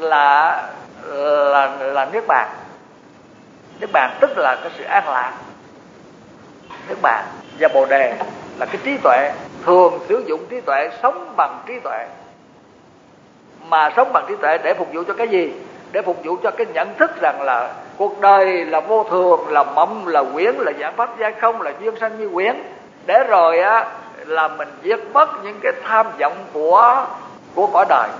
là niết bàn. Niết bàn tức là cái sự an lạc. Niết bàn và Bồ đề là cái trí tuệ, thường sử dụng trí tuệ, sống bằng trí tuệ. Mà sống bằng trí tuệ để phục vụ cho cái gì? Để phục vụ cho cái nhận thức rằng là cuộc đời là vô thường, là mộng, là quyển, là dạng pháp giai không, là duyên sanh như quyển. Để rồi á là mình diệt bớt những cái tham vọng của cõi đời.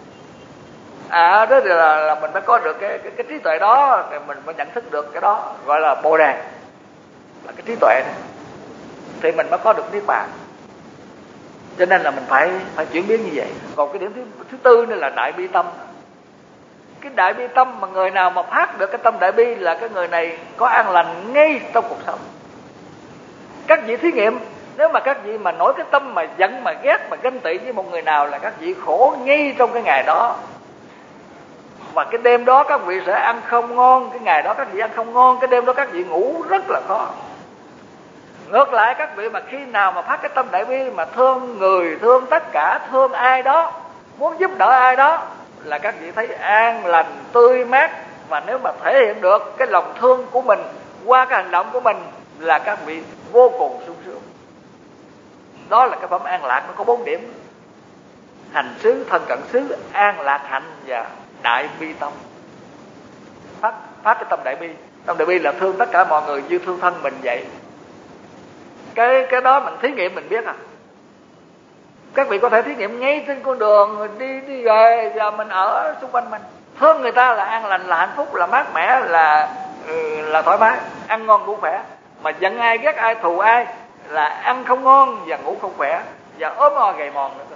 Đó là mình mới có được cái trí tuệ đó, thì mình mới nhận thức được cái đó, gọi là Bồ đề, là cái trí tuệ này, thì mình mới có được niết bàn. Cho nên là mình phải chuyển biến như vậy. Còn cái điểm thứ tư nữa là đại bi tâm. Cái đại bi tâm mà người nào mà phát được cái tâm đại bi là cái người này có an lành ngay trong cuộc sống. Các vị thí nghiệm, nếu mà các vị mà nổi cái tâm mà giận, mà ghét, mà ganh tị với một người nào là các vị khổ ngay trong cái ngày đó. Và cái đêm đó các vị sẽ ăn không ngon, cái ngày đó các vị ăn không ngon, cái đêm đó các vị ngủ rất là khó. Ngược lại các vị mà khi nào mà phát cái tâm đại bi mà thương người, thương tất cả, thương ai đó, muốn giúp đỡ ai đó, là các vị thấy an lành, tươi mát. Và nếu mà thể hiện được cái lòng thương của mình qua cái hành động của mình là các vị vô cùng sung sướng. Đó là cái phẩm an lạc, nó có 4 điểm: hành xứ, thân cận xứ, an lạc hạnh và đại bi tâm. Phát cái tâm đại bi. Tâm đại bi là thương tất cả mọi người như thương thân mình vậy. Cái đó mình thí nghiệm mình biết à. Các vị có thể thí nghiệm ngay trên con đường đi về, và mình ở xung quanh mình. Thương người ta là an lành, là hạnh phúc, là mát mẻ, là thoải mái, ăn ngon ngủ khỏe. Mà giận ai, ghét ai, thù ai là ăn không ngon và ngủ không khỏe, và ốm o gầy mòn nữa.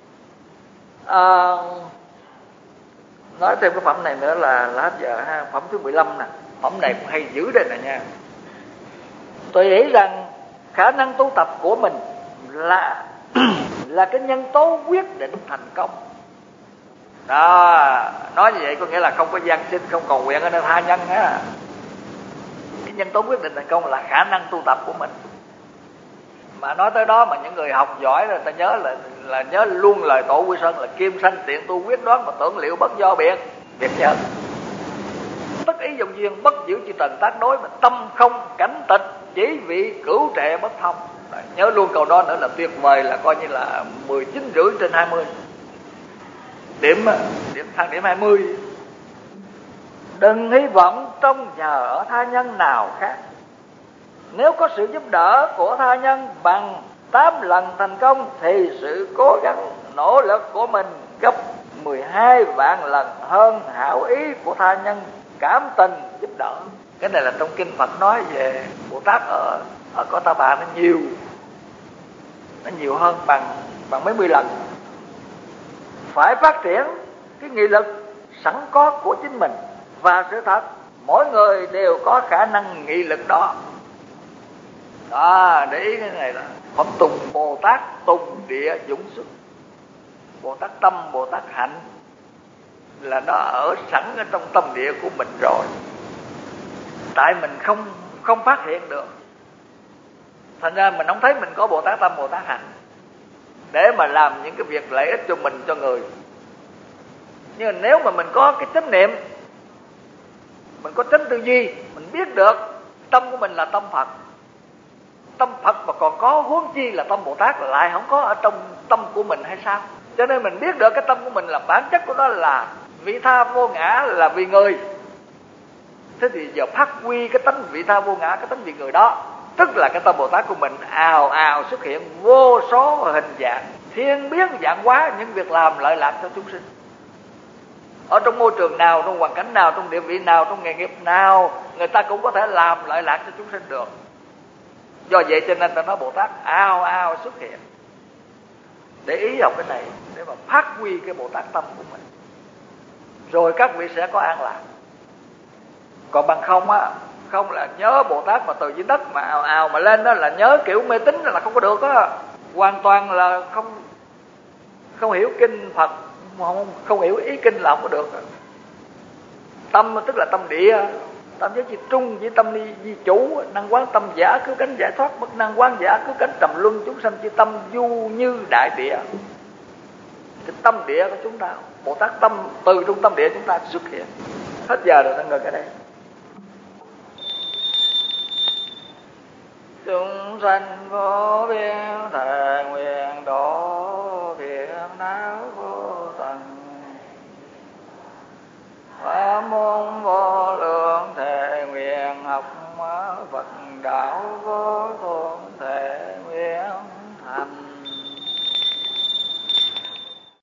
Nói thêm cái phẩm này nữa là hết giờ ha. Phẩm thứ 15 nè. Phẩm này cũng hay dữ đây nè nha. Tôi nghĩ rằng khả năng tu tập của mình là cái nhân tố quyết định thành công. Đó, nói như vậy có nghĩa là không có gian sinh, không cầu nguyện ở nơi tha nhân á. Cái nhân tố quyết định thành công là khả năng tu tập của mình. Mà nói tới đó mà những người học giỏi rồi ta nhớ là nhớ luôn lời Tổ Quy Sơn là kim sanh tiện tu quyết đoán mà tưởng liệu bất do biệt nhớ. Tất ý dòng duyên bất giữ chi tần tác đối, mà tâm không cảnh tịch chỉ vị cửu trệ bất thông. Nhớ luôn câu đó nữa là tuyệt vời, là coi như là 19,5/20. Thang điểm 20. Đừng hy vọng trông nhờ ở tha nhân nào khác. Nếu có sự giúp đỡ của tha nhân bằng 8 lần thành công, thì sự cố gắng nỗ lực của mình gấp 12 vạn lần hơn hảo ý của tha nhân cảm tình giúp đỡ. Cái này là trong kinh Phật nói về Bồ Tát ở cõi Ta Bà, nó nhiều hơn bằng mấy mươi lần. Phải phát triển cái nghị lực sẵn có của chính mình, và sự thật mỗi người đều có khả năng nghị lực đó. Để ý cái này là phẩm tùng Bồ Tát tùng địa dũng xuất. Bồ Tát tâm, Bồ Tát hạnh là nó ở sẵn ở trong tâm địa của mình rồi. Tại mình không phát hiện được, thành ra mình không thấy mình có Bồ Tát tâm, Bồ Tát hạnh để mà làm những cái việc lợi ích cho mình, cho người. Nhưng mà nếu mà mình có cái chánh niệm, mình có chánh tư duy, mình biết được tâm của mình là tâm Phật. Tâm Phật mà còn có, huống chi là tâm Bồ Tát lại không có ở trong tâm của mình hay sao? Cho nên mình biết được cái tâm của mình là bản chất của nó là vị tha vô ngã là vì người. Thế thì giờ phát huy cái tánh vị tha vô ngã, cái tánh vì người đó, tức là cái tâm Bồ Tát của mình ào ào xuất hiện vô số hình dạng, thiên biến dạng hóa những việc làm lợi lạc cho chúng sinh. Ở trong môi trường nào, trong hoàn cảnh nào, trong địa vị nào, trong nghề nghiệp nào, người ta cũng có thể làm lợi lạc cho chúng sinh được. Do vậy cho nên ta nói Bồ Tát ào ào xuất hiện. Để ý vào cái này để mà phát huy cái Bồ Tát tâm của mình, rồi các vị sẽ có an lạc. Còn bằng không á, không là nhớ Bồ Tát mà từ dưới đất mà ào ào mà lên đó là nhớ kiểu mê tín là không có được á. Hoàn toàn là không hiểu kinh Phật, không hiểu ý kinh là không có được. Tâm tức là tâm địa, tâm giới chi trung với tâm di chủ, năng quán tâm giả cứu cánh giải thoát, bất năng quán giả cứu cánh trầm luân, chúng sanh chi tâm du như đại địa. Cái tâm địa của chúng ta, Bồ Tát tâm từ trung tâm địa chúng ta xuất hiện. Hết giờ rồi, ngừng cái đây. Chúng sanh vô biên thề nguyện độ phiền não vô tận, pháp môn